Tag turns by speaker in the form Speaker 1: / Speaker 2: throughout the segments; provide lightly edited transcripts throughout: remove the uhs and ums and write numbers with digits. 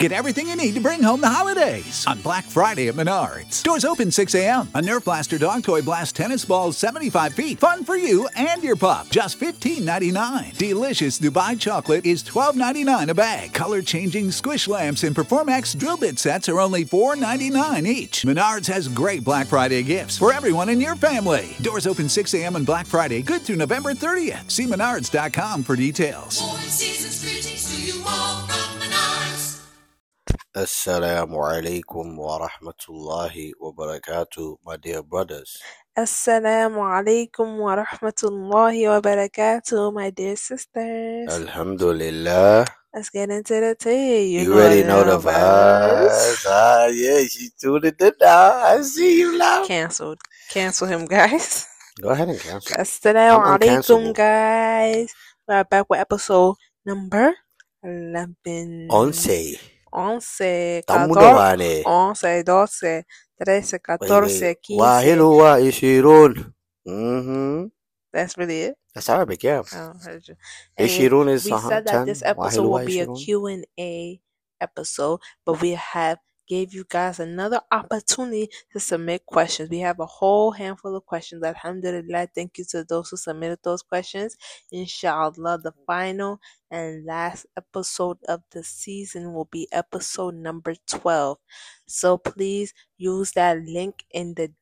Speaker 1: Get everything you need to bring home the holidays on Black Friday at Menards. Doors open 6 a.m. A Nerf Blaster Dog Toy Blast tennis ball 75 feet. Fun for you and your pup. Just $15.99. Delicious Dubai chocolate is $12.99 a bag. Color-changing squish lamps and Performax drill bit sets are only $4.99 each. Menards has great Black Friday gifts for everyone in your family. Doors open 6 a.m. on Black Friday, good through November 30th. See menards.com for details.
Speaker 2: Season's greetings to you all from Menards.
Speaker 3: Assalamu alaikum wa rahmatullahi wa barakatuh, my dear brothers.
Speaker 4: Assalamu alaikum wa rahmatullahi wa barakatuh, my dear sisters.
Speaker 3: Alhamdulillah.
Speaker 4: Let's get into the tea.
Speaker 3: You already know the vibes. Yeah, she tuned it in now. I see you now.
Speaker 4: Cancelled. Cancel him, guys.
Speaker 3: Go ahead and cancel.
Speaker 4: Assalamu
Speaker 3: I'm
Speaker 4: alaikum,
Speaker 3: uncancelable.
Speaker 4: guys. We're back with episode number 11.
Speaker 3: Once.
Speaker 4: 11,
Speaker 3: Tamundo vale.
Speaker 4: 11, 12, 13, 14, 15.
Speaker 3: Wahilu wa ishirun. Mm-hmm.
Speaker 4: That's really it?
Speaker 3: That's Arabic, yeah.
Speaker 4: Oh, heard you. Anyway,
Speaker 3: Ishirun is
Speaker 4: we said that
Speaker 3: 10.
Speaker 4: this episode
Speaker 3: Wahilu wa
Speaker 4: will be a
Speaker 3: ishirun.
Speaker 4: Q&A episode, but we have gave you guys another opportunity to submit questions. We have a whole handful of questions. Alhamdulillah, thank you to those who submitted those questions. Inshallah, the final and last episode of the season will be episode number 12. So please use that link in the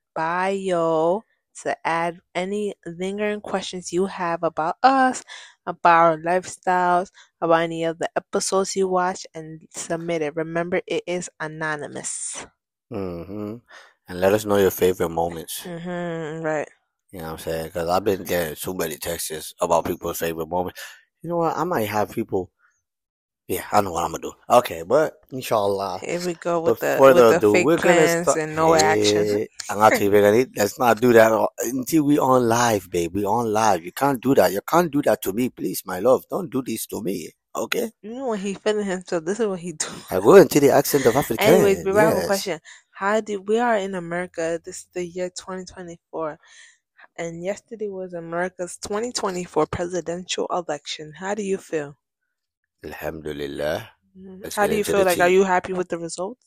Speaker 4: bio to add any lingering questions you have about us, about our lifestyles, about any of the episodes you watch, and submit it. Remember, it is anonymous.
Speaker 3: Mm-hmm. And let us know your favorite moments.
Speaker 4: Right.
Speaker 3: You know what I'm saying? Because I've been getting so many texts about people's favorite moments. You know what? I might have people. Yeah, I know what I'm going to do. Okay, but inshallah.
Speaker 4: Here we go with the fake plans and no action.
Speaker 3: Let's not do that until we on live, babe. We on live. You can't do that. You can't do that to me, please, my love. Don't do this to me, okay?
Speaker 4: You know when he feeling himself, this is what he do.
Speaker 3: I go into the accent of African.
Speaker 4: Anyways, we have a question. We are in America. This is the year 2024. And yesterday was America's 2024 presidential election. How do you feel?
Speaker 3: Alhamdulillah.
Speaker 4: How do you feel? Like, are you happy with the results?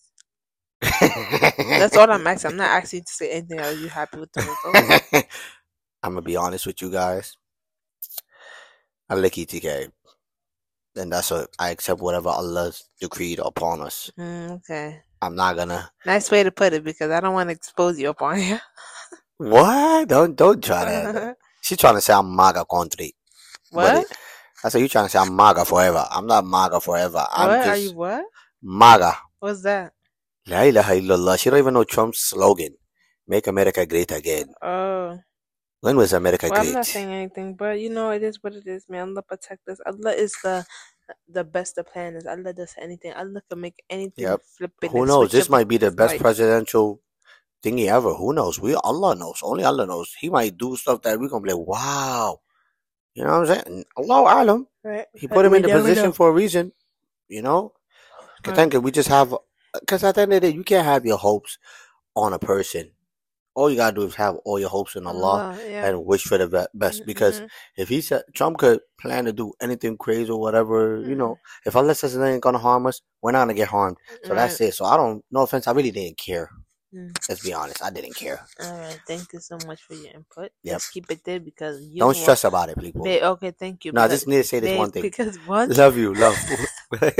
Speaker 4: That's all I'm asking. I'm not asking you to say anything. Are you happy with the results?
Speaker 3: I'm going to be honest with you guys. I like ETK. And that's what I accept whatever Allah's decreed upon us.
Speaker 4: Okay.
Speaker 3: I'm not going to.
Speaker 4: Nice way to put it, because I don't want to expose you upon here.
Speaker 3: What? Don't try that. She's trying to say I'm MAGA country.
Speaker 4: What?
Speaker 3: I said, you trying to say I'm MAGA forever. I'm not MAGA forever.
Speaker 4: Are you what?
Speaker 3: MAGA.
Speaker 4: What's that?
Speaker 3: La ilaha illallah. She don't even know Trump's slogan. Make America great again.
Speaker 4: Oh.
Speaker 3: When was America great?
Speaker 4: I'm not saying anything, but you know, it is what it is, man. Allah protect us. Allah is the best of planners. Allah does anything. Allah can make anything flip it.
Speaker 3: Who knows? This might be the best presidential thingy ever. Who knows? Allah knows. Only Allah knows. He might do stuff that we're going to be like, wow. You know what I'm saying? Allahu Alam.
Speaker 4: Right.
Speaker 3: He put him in the position for a reason. You know? Because we just have... Because at the end of the day, you can't have your hopes on a person. All you got to do is have all your hopes in Allah and wish for the best. Because if he said... Trump could plan to do anything crazy or whatever, you know. If Allah says it ain't going to harm us, we're not going to get harmed. So that's it. So I don't... No offense, I really didn't care. Let's be honest, I didn't care.
Speaker 4: Alright, thank you so much for your input.
Speaker 3: Yep.
Speaker 4: Let's keep it there because you
Speaker 3: don't stress about it, people.
Speaker 4: Okay, thank you.
Speaker 3: No, I just need to say this one thing.
Speaker 4: Because what?
Speaker 3: Love you, love.
Speaker 4: Let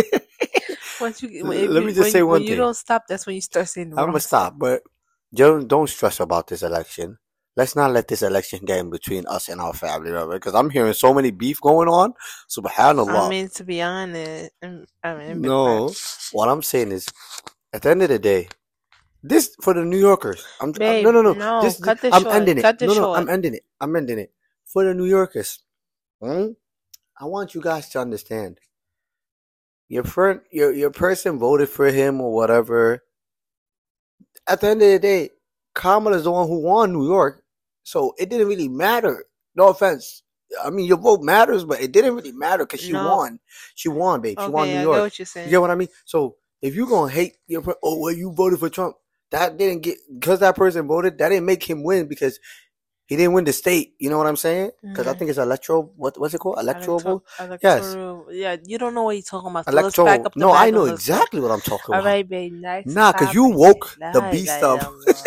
Speaker 3: me just say one thing.
Speaker 4: When you don't stop, that's when you start saying.
Speaker 3: I'm gonna stop, but don't stress about this election. Let's not let this election get in between us and our family, right? Because I'm hearing so many beef going on. Subhanallah.
Speaker 4: I mean, to be honest,
Speaker 3: no. What I'm saying is, at the end of the day. This for the New Yorkers.
Speaker 4: No.
Speaker 3: Cut this
Speaker 4: short.
Speaker 3: Ending it.
Speaker 4: Cut this
Speaker 3: no,
Speaker 4: short.
Speaker 3: I'm ending it. For the New Yorkers. I want you guys to understand. Your person voted for him or whatever. At the end of the day, Kamala is the one who won New York. So it didn't really matter. No offense. I mean, your vote matters, but it didn't really matter because she won. She won, babe. She won New York.
Speaker 4: I get what you're saying.
Speaker 3: You get what I mean? So if you're going to hate you voted for Trump. That didn't get, because that person voted, that didn't make him win because He didn't win the state. You know what I'm saying? Because I think it's electoral. What's it called? Electoral. Yes.
Speaker 4: Yeah, you don't know what you're talking about. So
Speaker 3: Electoral.
Speaker 4: let's back up the
Speaker 3: No, I know
Speaker 4: back.
Speaker 3: exactly what I'm talking
Speaker 4: All
Speaker 3: about.
Speaker 4: right, babe. Next.
Speaker 3: Nah, because you woke the beast up.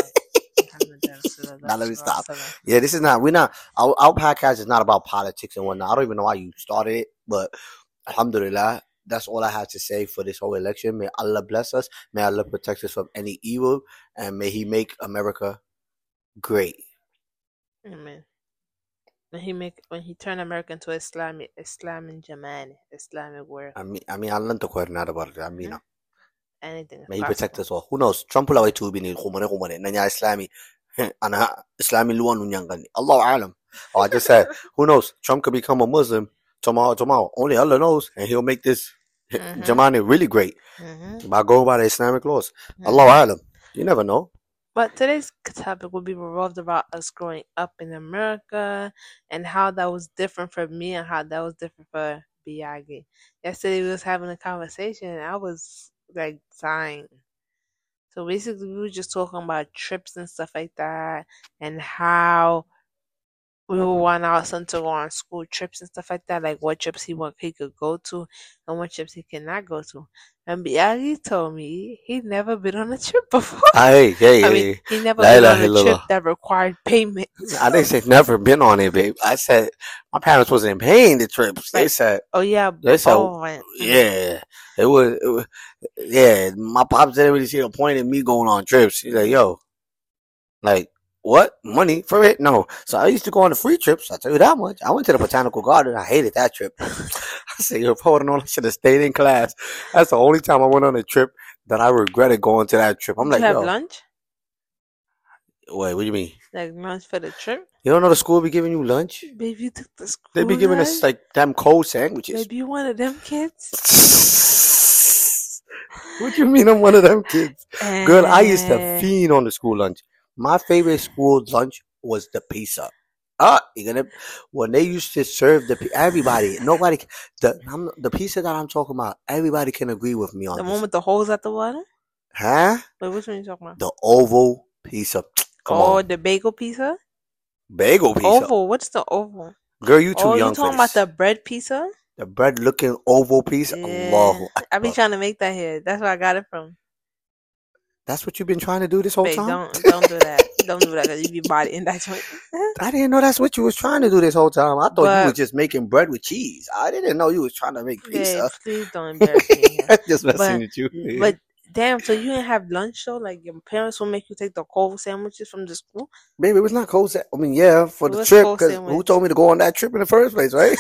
Speaker 3: Now let me stop. Yeah, this is not. We're not. Our podcast is not about politics and whatnot. I don't even know why you started it, but alhamdulillah, that's all I have to say for this whole election. May Allah bless us. May Allah protect us from any evil, and may He make America great.
Speaker 4: Amen. When he turn America into Islam and Jamani, Islamic world.
Speaker 3: I mean, I learned the quite not about it. I mean,
Speaker 4: anything.
Speaker 3: may He protect us all. Who knows? Trump will always be in Khumane. Nanya Islami. Ana Islami luan unyangani. Allah alam. Oh, I just said, who knows? Trump could become a Muslim tomorrow. Only Allah knows, and he'll make this Jamani really great by going by the Islamic laws. Allah alam. You never know.
Speaker 4: But today's topic will be revolved about us growing up in America and how that was different for me and how that was different for Biagi. Yesterday we was having a conversation and I was like dying. So basically we were just talking about trips and stuff like that and how we would want our son to go on school trips and stuff like that, like what trips he could go to and what trips he cannot go to. And Biagi told me he'd never been on a trip before.
Speaker 3: Hey.
Speaker 4: He never been on a trip that required payment.
Speaker 3: I didn't say never been on it, babe. I said my parents wasn't paying the trips. They said,
Speaker 4: "Oh yeah,
Speaker 3: they said, yeah, it was, yeah." My pops didn't really see the point in me going on trips. He's like, "Yo, like." What? Money for it? No. So I used to go on the free trips. I'll tell you that much. I went to the Botanical Garden. I hated that trip. I said, yo, if I would have known, I should have stayed in class. That's the only time I went on a trip that I regretted going to that trip. I'm like,
Speaker 4: you have lunch?
Speaker 3: Wait, what do you mean?
Speaker 4: Like lunch for the trip?
Speaker 3: You don't know the school be giving you lunch?
Speaker 4: Baby, you took the school.
Speaker 3: They be giving us like damn cold sandwiches.
Speaker 4: Baby, you one of them kids?
Speaker 3: What you mean I'm one of them kids? Girl, I used to fiend on the school lunch. My favorite school lunch was the pizza. When they used to serve everybody, the pizza that I'm talking about, everybody can agree with me on
Speaker 4: the
Speaker 3: this.
Speaker 4: one with the holes at the bottom?
Speaker 3: Huh?
Speaker 4: Wait, which one are you talking about?
Speaker 3: The oval pizza. Come on.
Speaker 4: The bagel pizza?
Speaker 3: Bagel pizza.
Speaker 4: Oval. What's the oval?
Speaker 3: Girl, you too young
Speaker 4: you talking about the bread pizza?
Speaker 3: The bread looking oval pizza?
Speaker 4: Yeah.
Speaker 3: Allahu Akbar.
Speaker 4: I be trying to make that here. That's where I got it from.
Speaker 3: That's what you've been trying to do this whole time?
Speaker 4: Don't do that. Don't do that because you be bodying that joint.
Speaker 3: I didn't know that's what you was trying to do this whole time. I thought you was just making bread with cheese. I didn't know you was trying to make pizza.
Speaker 4: Yeah, please don't embarrass me.
Speaker 3: Just messing with you.
Speaker 4: But damn, so you didn't have lunch though? Like your parents will make you take the cold sandwiches from the school?
Speaker 3: Baby, it was not cold sandwich. I mean, yeah, for the trip. Because who told me to go on that trip in the first place, right?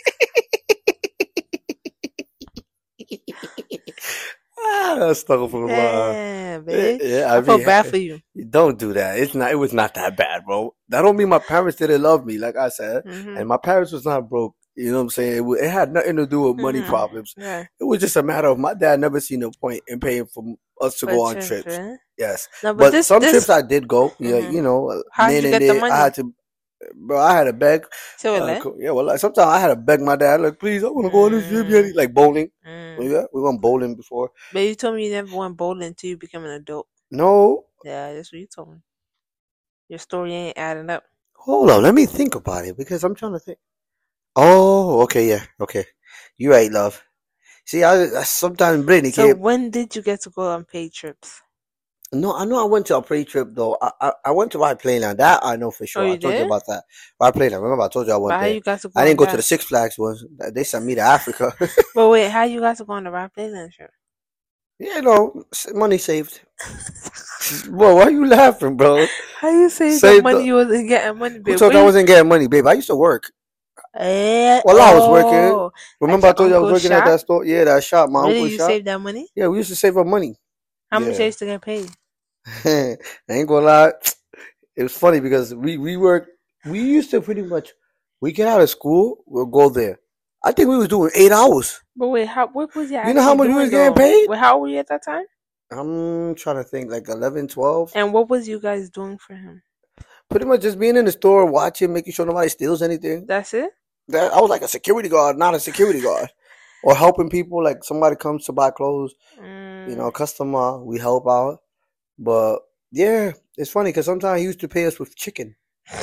Speaker 4: Yeah, babe. I feel bad for you.
Speaker 3: Don't do that. It was not that bad, bro. That don't mean my parents didn't love me, like I said. And my parents was not broke. You know what I'm saying? It had nothing to do with money problems.
Speaker 4: Yeah.
Speaker 3: It was just a matter of my dad never seen a point in paying for us to go on trips. Right? Yes.
Speaker 4: No,
Speaker 3: but some trips I did go. Yeah, you know.
Speaker 4: How did you get the money?
Speaker 3: I had to. Bro, I had to beg. Sometimes I had to beg my dad, like, please, I want to go on this trip. Like bowling. Yeah, we went bowling before.
Speaker 4: But you told me you never went bowling until you became an adult.
Speaker 3: No.
Speaker 4: Yeah, that's what you told me. Your story ain't adding up.
Speaker 3: Hold on, let me think about it because I'm trying to think. Oh, okay, yeah, okay. You're right, love. See, I sometimes Brittany
Speaker 4: So when did you get to go on paid trips?
Speaker 3: No, I know I went to a pre-trip though. I went to White Plains. That I know for sure.
Speaker 4: Oh,
Speaker 3: I told you about that. White Plains. Remember I told you I went there.
Speaker 4: You got to go
Speaker 3: I didn't go to the Six Flags ones. They sent me to Africa.
Speaker 4: But wait, how you got to go on the White Plains trip?
Speaker 3: Yeah, no, money saved. Bro, why are you laughing, bro?
Speaker 4: How you saved the money you wasn't getting money, babe?
Speaker 3: Who told you I wasn't getting money, babe? I used to work. I was working. Remember I told you I was working at that store? Yeah, that shop, my uncle's shop.
Speaker 4: You saved that money?
Speaker 3: Yeah, we used to save our money.
Speaker 4: How much you used to get paid?
Speaker 3: I ain't gonna lie. It was funny because we used to pretty much, we get out of school, we'll go there. I think we was doing 8 hours.
Speaker 4: But wait, what was your?
Speaker 3: You know how much you was getting paid?
Speaker 4: Wait, how old were you at that time?
Speaker 3: I'm trying to think, like 11, 12.
Speaker 4: And what was you guys doing for him?
Speaker 3: Pretty much just being in the store, watching, making sure nobody steals anything.
Speaker 4: That's it?
Speaker 3: I was like a security guard, not a security guard. Or helping people, like somebody comes to buy clothes, you know, customer, we help out. But yeah, it's funny because sometimes he used to pay us with chicken.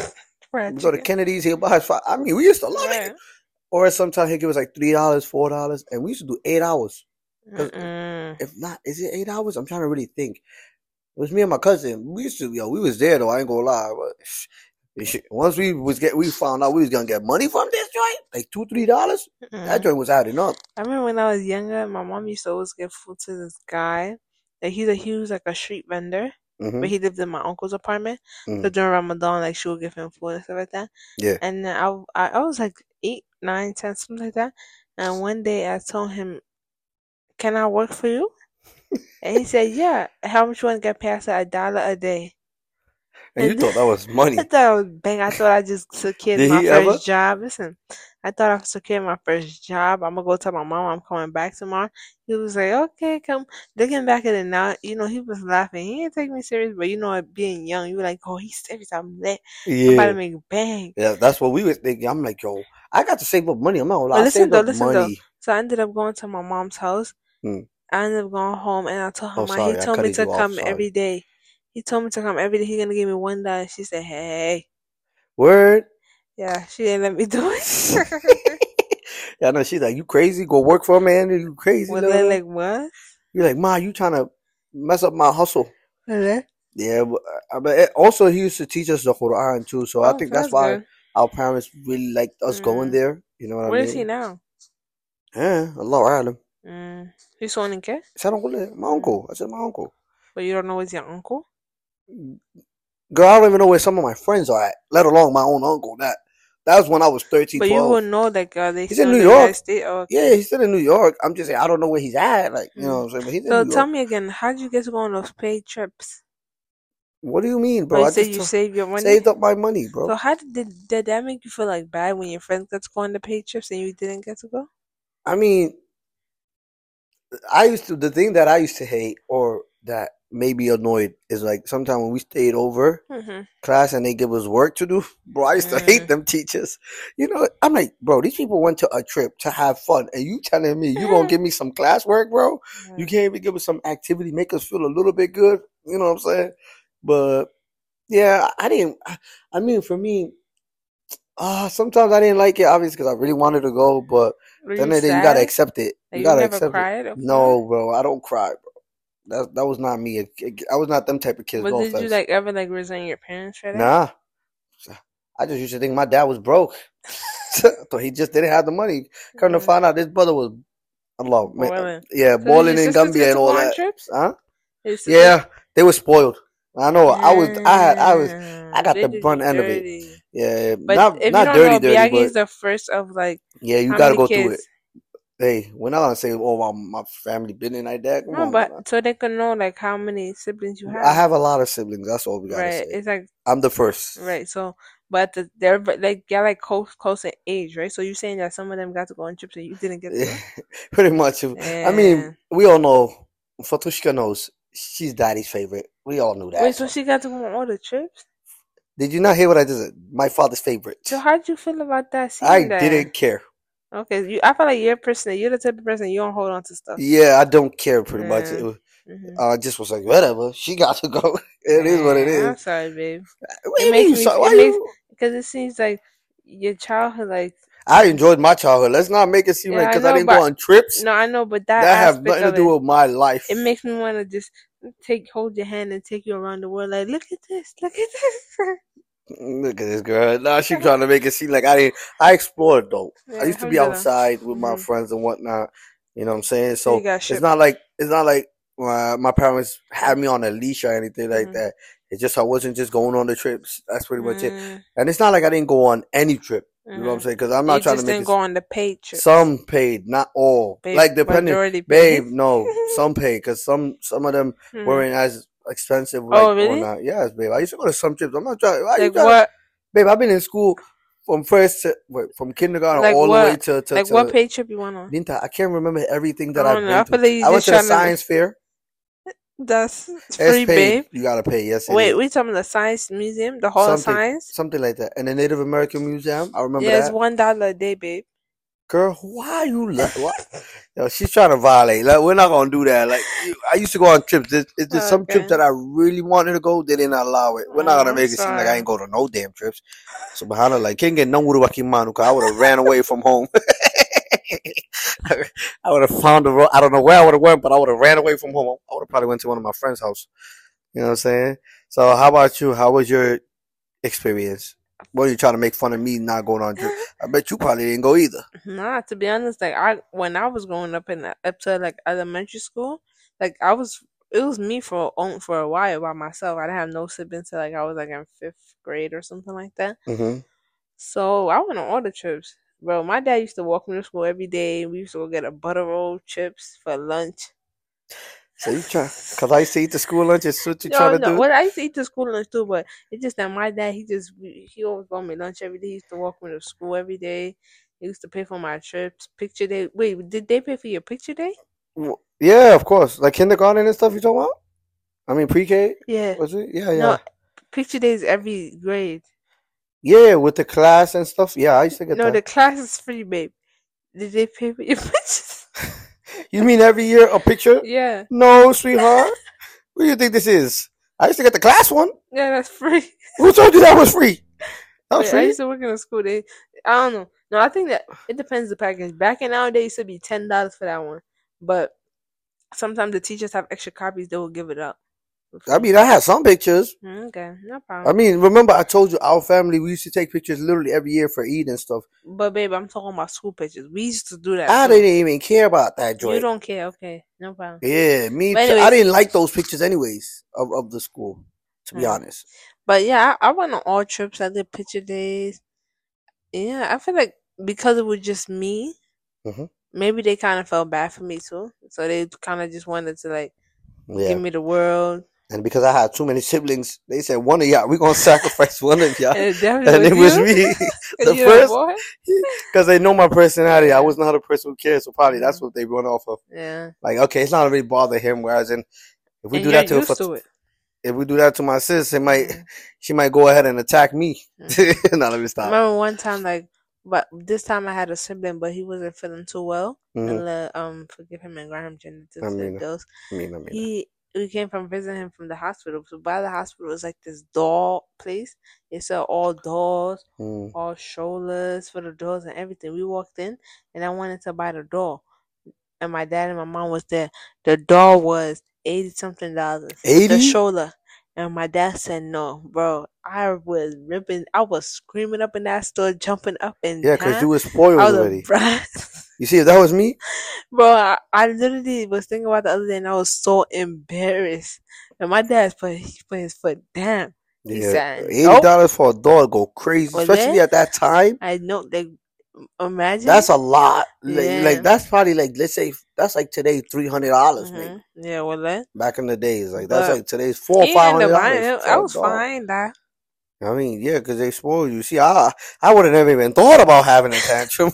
Speaker 4: fried
Speaker 3: We go to
Speaker 4: chicken.
Speaker 3: Kennedy's, he'll buy us five. I mean, we used to love
Speaker 4: Yeah.
Speaker 3: it. Or sometimes he'll give us like $3, $4, and we used to do 8 hours. 'Cause if not, is it 8 hours? I'm trying to really think. It was me and my cousin. We used to, we was there though. I ain't gonna lie. But once we found out we was gonna get money from this joint, like $2, $3. That joint was adding up.
Speaker 4: I remember when I was younger, my mom used to always give food to this guy. Like he was like a street vendor, but he lived in my uncle's apartment. So during Ramadan, like she would give him food and stuff like that.
Speaker 3: Yeah.
Speaker 4: And then I was like 8, 9, 10, something like that. And one day I told him, "Can I work for you?" And he said, "Yeah. How much you want to get past $1 a day?"
Speaker 3: And you thought that was money.
Speaker 4: I thought it was bang. I thought I just secured my first job. Listen, I thought I secured my first job. I'm gonna go tell my mom I'm coming back tomorrow. He was like, "Okay, come." Looking back at it now, he was laughing. He didn't take me serious, but being young, you were like, "Oh, he's serious. I'm lit. I'm about to make bang."
Speaker 3: Yeah, that's what we was thinking. I'm like, yo, I got to save up money. I'm not gonna lie.
Speaker 4: Listen though.
Speaker 3: Money.
Speaker 4: So I ended up going to my mom's house. I ended up going home, and I told her,
Speaker 3: sorry,
Speaker 4: he told me to come every day. He told me to come every day. He's gonna give me $1. She said, "Hey."
Speaker 3: Word.
Speaker 4: Yeah, she didn't let me do it.
Speaker 3: Yeah, I know. She's like, "You crazy? Go work for a man? You crazy?"
Speaker 4: Was they like, what?
Speaker 3: You're like, "Ma, you trying to mess up my hustle?"
Speaker 4: Really?
Speaker 3: Yeah, but also he used to teach us the Quran too, so I think that's why our parents really liked us going there. You know what I mean?
Speaker 4: Where is he now?
Speaker 3: Yeah, Allah Alam.
Speaker 4: He's on in care?
Speaker 3: My uncle. I said my uncle.
Speaker 4: But you don't know where's your uncle?
Speaker 3: Girl, I don't even know where some of my friends are at, let alone my own uncle. That was when I was 13,
Speaker 4: but
Speaker 3: 12.
Speaker 4: You would know that
Speaker 3: he's in New York.
Speaker 4: Oh, okay.
Speaker 3: Yeah, he's still in New York. I'm just saying, I don't know where he's at. Like, you know what I'm saying? But he's in New York.
Speaker 4: So tell me again, how did you get to go on those paid trips?
Speaker 3: What do you mean, bro?
Speaker 4: You said you saved your money?
Speaker 3: Saved up my money, bro.
Speaker 4: So how did that make you feel like bad when your friends got to go on the paid trips and you didn't get to go?
Speaker 3: I mean, the thing that I used to hate or that made me annoyed is like sometimes when we stayed over class and they give us work to do, bro, I used to hate them teachers. You know, I'm like, bro, these people went to a trip to have fun and you telling me you gonna give me some classwork, bro? You can't even give us some activity, make us feel a little bit good. You know what I'm saying? But yeah, I mean, for me, sometimes I didn't like it, obviously, because I really wanted to go, but then you gotta accept it. You gotta accept it. No, bro, I don't cry, bro. That was not me. I was not them type of kids.
Speaker 4: But did you ever resent your parents for that?
Speaker 3: Nah, I just used to think my dad was broke. So he just didn't have the money. Come to find out, this brother was balling in Gambia and all that. Trips? Huh? Yeah, they were spoiled. I know. I got the brunt end of it. Yeah,
Speaker 4: but
Speaker 3: not
Speaker 4: if
Speaker 3: not
Speaker 4: you don't
Speaker 3: dirty,
Speaker 4: know,
Speaker 3: dirty.
Speaker 4: Biagi's the first of
Speaker 3: Yeah, you gotta go through it. Hey, we're not gonna say, "Oh, my family been in like that." Come on,
Speaker 4: but so they can know how many siblings you have.
Speaker 3: I have a lot of siblings. That's all we gotta say.
Speaker 4: It's like
Speaker 3: I'm the first.
Speaker 4: Right. So, but they're close in age, right? So you're saying that some of them got to go on trips and you didn't get to go?
Speaker 3: Pretty much. Yeah. I mean, we all know. Fatushka knows she's daddy's favorite. We all knew that.
Speaker 4: Wait, so she got to go on all the trips?
Speaker 3: Did you not hear what I just said? My father's favorite.
Speaker 4: So how did you feel about that?
Speaker 3: Didn't care.
Speaker 4: Okay, I feel like you're the type of person you don't hold on to stuff.
Speaker 3: Yeah, I don't care pretty much. I just was like, whatever. She got to go. It is what it is.
Speaker 4: I'm sorry, babe. Because it seems like your childhood,
Speaker 3: I enjoyed my childhood. Let's not make it seem like because I didn't go on trips.
Speaker 4: No, I know, but that
Speaker 3: have nothing to do with my life.
Speaker 4: It makes me want to just hold your hand and take you around the world. Like, look at this.
Speaker 3: Look at this girl. Now she's trying to make it seem like I explored though. I used to be outside with my friends and whatnot. You know what I'm saying? So it's not like my parents had me on a leash or anything like that. It's just I wasn't just going on the trips. That's pretty much it. And it's not like I didn't go on any trip. You know what I'm saying? Because I'm not trying to make
Speaker 4: didn't go on the paid trips.
Speaker 3: Some paid, not all.
Speaker 4: Babe,
Speaker 3: depending, babe. No, some paid because some of them weren't as expensive.
Speaker 4: Really?
Speaker 3: Or not. Yes, babe. I used to go to some trips. I'm not trying.
Speaker 4: What?
Speaker 3: Babe, I've been in school from from kindergarten all the way to
Speaker 4: what paid trip you went on?
Speaker 3: I can't remember everything that I've been to.
Speaker 4: I
Speaker 3: went to the science fair.
Speaker 4: That's free, babe.
Speaker 3: You gotta pay. Yes.
Speaker 4: Wait, we talking the science museum, the Hall of Science,
Speaker 3: something like that, and the Native American Museum. I remember that.
Speaker 4: Yeah, it's $1 a day, babe.
Speaker 3: girl, why you what? Yo, she's trying to violate. Like, we're not gonna do that. Like, I used to go on trips. There's some trips that I really wanted to go. They didn't allow it. We're not gonna make it seem like I ain't go to no damn trips. So, subhanallah, like, can't get no manu. I would have ran away from home. I would have found the road. I don't know where I would have went, but I would have ran away from home. I would have probably went to one of my friends' house. You know what I'm saying? So, how about you? How was your experience? What are you trying to make fun of me not going on trip? I bet you probably didn't go either.
Speaker 4: Nah, to be honest, like when I was growing up up to like elementary school, like it was me for a while by myself. I didn't have no siblings till like I was like in 5th grade or something like that.
Speaker 3: Mm-hmm.
Speaker 4: So I went on all the trips, bro. My dad used to walk me to school every day. We used to go get a butter roll chips for lunch.
Speaker 3: So you try, cause I used to eat the school lunch. Is what you trying to do?
Speaker 4: Well, I used to eat the school lunch too, but it's just that my dad, he always bought me lunch every day. He used to walk me to school every day. He used to pay for my trips, picture day. Wait, did they pay for your picture day?
Speaker 3: Yeah, of course. Like kindergarten and stuff. You talking about? I mean pre-K.
Speaker 4: Yeah.
Speaker 3: Was it? Yeah.
Speaker 4: No, picture days every grade.
Speaker 3: Yeah, with the class and stuff. Yeah, I used to get that.
Speaker 4: No, the class is free, babe. Did they pay for your pictures?
Speaker 3: You mean every year a picture?
Speaker 4: Yeah.
Speaker 3: No, sweetheart. What do you think this is? I used to get the class one.
Speaker 4: Yeah, that's free.
Speaker 3: Who told you that was free? That was free?
Speaker 4: I used to work in a school. I don't know. No, I think that it depends the package. Back in nowadays, it used to be $10 for that one. But sometimes the teachers have extra copies. They will give it up.
Speaker 3: I mean, I had some pictures.
Speaker 4: Okay, no problem.
Speaker 3: I mean, remember I told you our family, we used to take pictures literally every year for Eid and stuff.
Speaker 4: But babe, I'm talking about school pictures. We used to do that.
Speaker 3: I didn't even care about that joint.
Speaker 4: You don't care, okay, no problem.
Speaker 3: Yeah, me too.
Speaker 4: Anyways,
Speaker 3: I didn't like those pictures anyways of the school, to be honest.
Speaker 4: But yeah, I went on all trips. I did picture days. Yeah, I feel like because it was just me, maybe they kind of felt bad for me too. So they kind of just wanted to like give me the world.
Speaker 3: And because I had too many siblings, they said, one of y'all, we're going to sacrifice one of y'all.
Speaker 4: And
Speaker 3: it was me. The first, because they know my personality. I was not a person who cares. So probably that's what they run off of.
Speaker 4: Yeah.
Speaker 3: Like, okay, it's not really bother him. Whereas if we do that if we do that to my sis, she might go ahead and attack me. No, let me stop.
Speaker 4: I remember one time, like, but this time I had a sibling, but he wasn't feeling too well. Forgive him and grant him those. We came from visiting him from the hospital. So by the hospital, it was like this doll place. They sell all dolls, all shoulders for the dolls and everything. We walked in, and I wanted to buy the doll. And my dad and my mom was there. The doll was $80-something.
Speaker 3: 80?
Speaker 4: The shoulder. And my dad said no, bro. I was screaming up in that store, jumping up and down.
Speaker 3: Yeah, because you were spoiled already. You see, if that was me,
Speaker 4: bro, I literally was thinking about the other day, and I was so embarrassed. And my dad put his foot down. He said,
Speaker 3: $80 for a doll go crazy, especially at that time.
Speaker 4: I know, like, imagine
Speaker 3: that's a lot. Like that's probably like, let's say that's like today $300, maybe.
Speaker 4: Yeah, well,
Speaker 3: back in the days, like that's like today's $400 or $500.
Speaker 4: I was fine, that.
Speaker 3: I mean, yeah, because they spoil you. See, I would have never even thought about having a tantrum.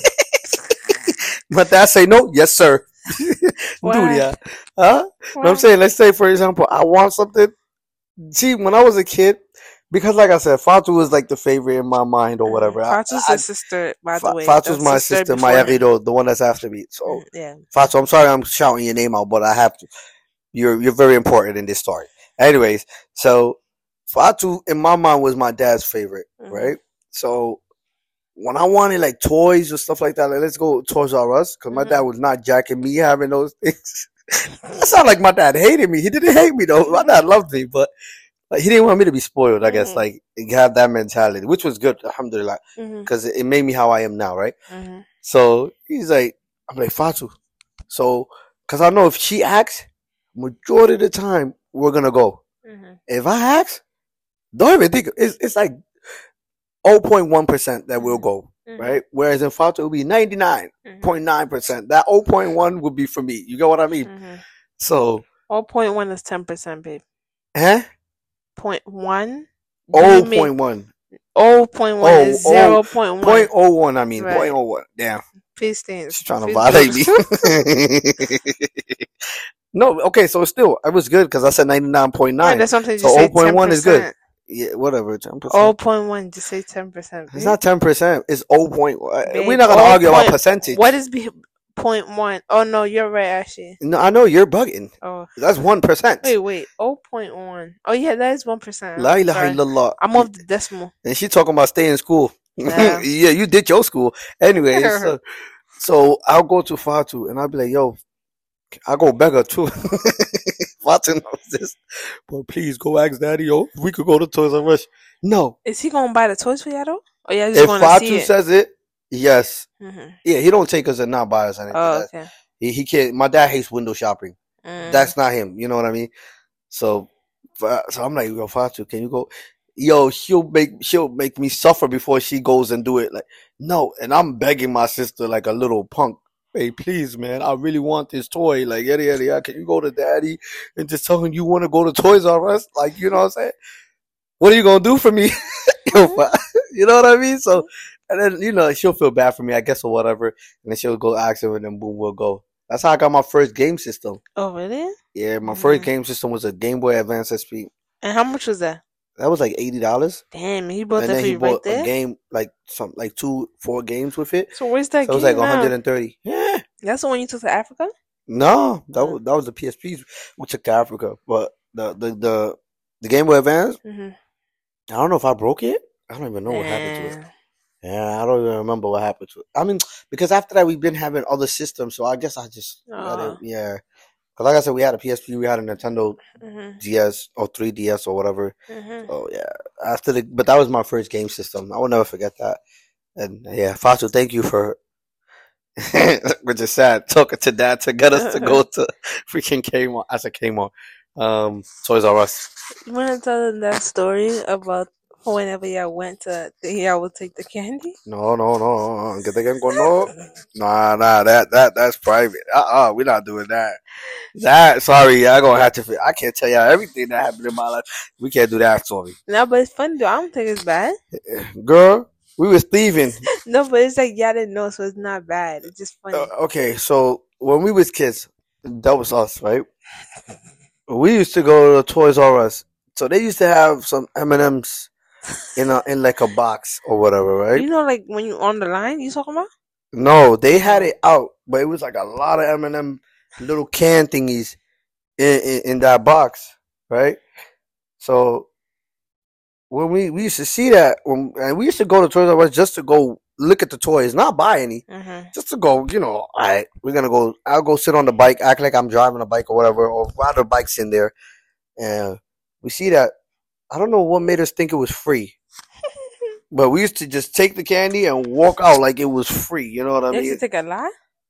Speaker 3: But dad say no, yes sir. Dude, yeah. Huh? What I'm saying, let's say for example, I want something. See, when I was a kid, because like I said, Fatu was like the favorite in my mind or whatever.
Speaker 4: Fatu's a sister, by the way.
Speaker 3: Fatu's my sister, my Arido, the one that's after me. So
Speaker 4: yeah.
Speaker 3: Fatu, I'm sorry I'm shouting your name out, but I have to. You're very important in this story. Anyways, so Fatu in my mind was my dad's favorite, right? So when I wanted like toys or stuff like that, like let's go Toys R Us, because my dad was not jacking me having those things. It sounded like my dad hated me. He didn't hate me though. My dad loved me, but like he didn't want me to be spoiled. I guess like have that mentality, which was good, alhamdulillah, because it made me how I am now, right? So he's like, I'm like Fatu. So because I know if she asks, majority of the time we're gonna go. If I ask, don't even think it's like 0.1% that will go, right? Whereas in Fatu, it will be 99.9%. That 0.1 would be for me. You get what I mean? So
Speaker 4: 0.1 is 10%, babe.
Speaker 3: Huh?
Speaker 4: 0.1?
Speaker 3: 0.1.
Speaker 4: 0.1 is 0.1.
Speaker 3: 0.01, I mean.
Speaker 4: Right.
Speaker 3: 0.01. Damn.
Speaker 4: Please stand.
Speaker 3: She's trying to violate me. No, okay, so still, it was good because I said 99.9.
Speaker 4: Right, that's something
Speaker 3: so 0.1 is good. Yeah, whatever. 10%.
Speaker 4: 0.1. Just say 10%.
Speaker 3: It's not 10%. It's 0.
Speaker 4: Babe,
Speaker 3: We're not gonna argue about percentage.
Speaker 4: What is 0.1? Oh no, you're right. Actually,
Speaker 3: No, I know you're bugging.
Speaker 4: oh
Speaker 3: That's 1%.
Speaker 4: wait. 0.1. Oh yeah, that is 1%.
Speaker 3: La ilaha illallah.
Speaker 4: I'm off the decimal.
Speaker 3: And she talking about staying in school.
Speaker 4: Yeah.
Speaker 3: Yeah, you did your school. Anyway, so I'll go to Fatu and I'll be like, yo, I'll go beg her too. Fatu knows this. But please go ask daddy, yo, if we could go to Toys R Us. No.
Speaker 4: Is he gonna buy the toys for y'all though? Or y'all just
Speaker 3: If
Speaker 4: gonna see
Speaker 3: Fatu
Speaker 4: it?
Speaker 3: says it, yes.
Speaker 4: Mm-hmm.
Speaker 3: Yeah, he don't take us and not buy us anything.
Speaker 4: Oh, okay.
Speaker 3: He can't. My dad hates window shopping. That's not him. You know what I mean? So I'm like, yo, Fatu, can you go? Yo, she'll make me suffer before she goes and do it. Like, no, and I'm begging my sister like a little punk. Hey, please, man, I really want this toy. Like, yada. Can you go to daddy and just tell him you want to go to Toys R Us? Like, you know what I'm saying? What are you gonna do for me? You know what I mean? So, and then she'll feel bad for me, I guess, or whatever. And then she'll go ask him, and then boom, we'll go. That's how I got my first game system.
Speaker 4: Oh, really?
Speaker 3: Yeah, my first game system was a Game Boy Advance SP.
Speaker 4: And how much was that?
Speaker 3: That was like $80.
Speaker 4: Damn, he bought
Speaker 3: And
Speaker 4: that
Speaker 3: then
Speaker 4: for
Speaker 3: he
Speaker 4: you right
Speaker 3: bought
Speaker 4: there.
Speaker 3: a game, like 4 games with it.
Speaker 4: So where's that
Speaker 3: So it was
Speaker 4: game
Speaker 3: like
Speaker 4: now?
Speaker 3: 130. Yeah.
Speaker 4: That's the one you took to Africa?
Speaker 3: No, that was the PSPs we took to Africa. But the Game Boy Advance,
Speaker 4: Mm-hmm.
Speaker 3: I don't know if I broke it. I don't even know what happened to it. Yeah, I don't even remember what happened to it. I mean, because after that we've been having other systems, so I guess I just yeah. Because like I said, we had a PSP, we had a Nintendo DS or 3DS or whatever.
Speaker 4: Mm-hmm.
Speaker 3: Oh yeah, but that was my first game system. I will never forget that. And yeah, Fatu, thank you for, which is sad, talking to dad to get us to go to freaking Kmart. I said Kmart, Toys R Us.
Speaker 4: You want to tell them that story about whenever y'all went to, y'all would take the candy?
Speaker 3: No. Que te queden con no. Nah, that's private. We're not doing that. Sorry, I gonna have to. I can't tell y'all everything that happened in my life. We can't do that story.
Speaker 4: No, but it's funny though. I don't think it's bad.
Speaker 3: Girl, we was thieving.
Speaker 4: No, but it's like y'all didn't know, so it's not bad. It's just funny.
Speaker 3: Okay, so when we was kids, that was us, right? We used to go to Toys R Us. So they used to have some M&Ms in like a box or whatever, right?
Speaker 4: You know, like when you on the line, you talking about?
Speaker 3: No, they had it out, but it was like a lot of M&M little can thingies in that box, right? So when we used to see that, and we used to go to Toys R Us just to go look at the toys, not buy any, just to go, all right, we're gonna go. I'll go sit on the bike, act like I'm driving a bike or whatever, or ride the bikes in there, and we see that. I don't know what made us think it was free, but we used to just take the candy and walk out like it was free. You know what I mean?
Speaker 4: You used to take a lot?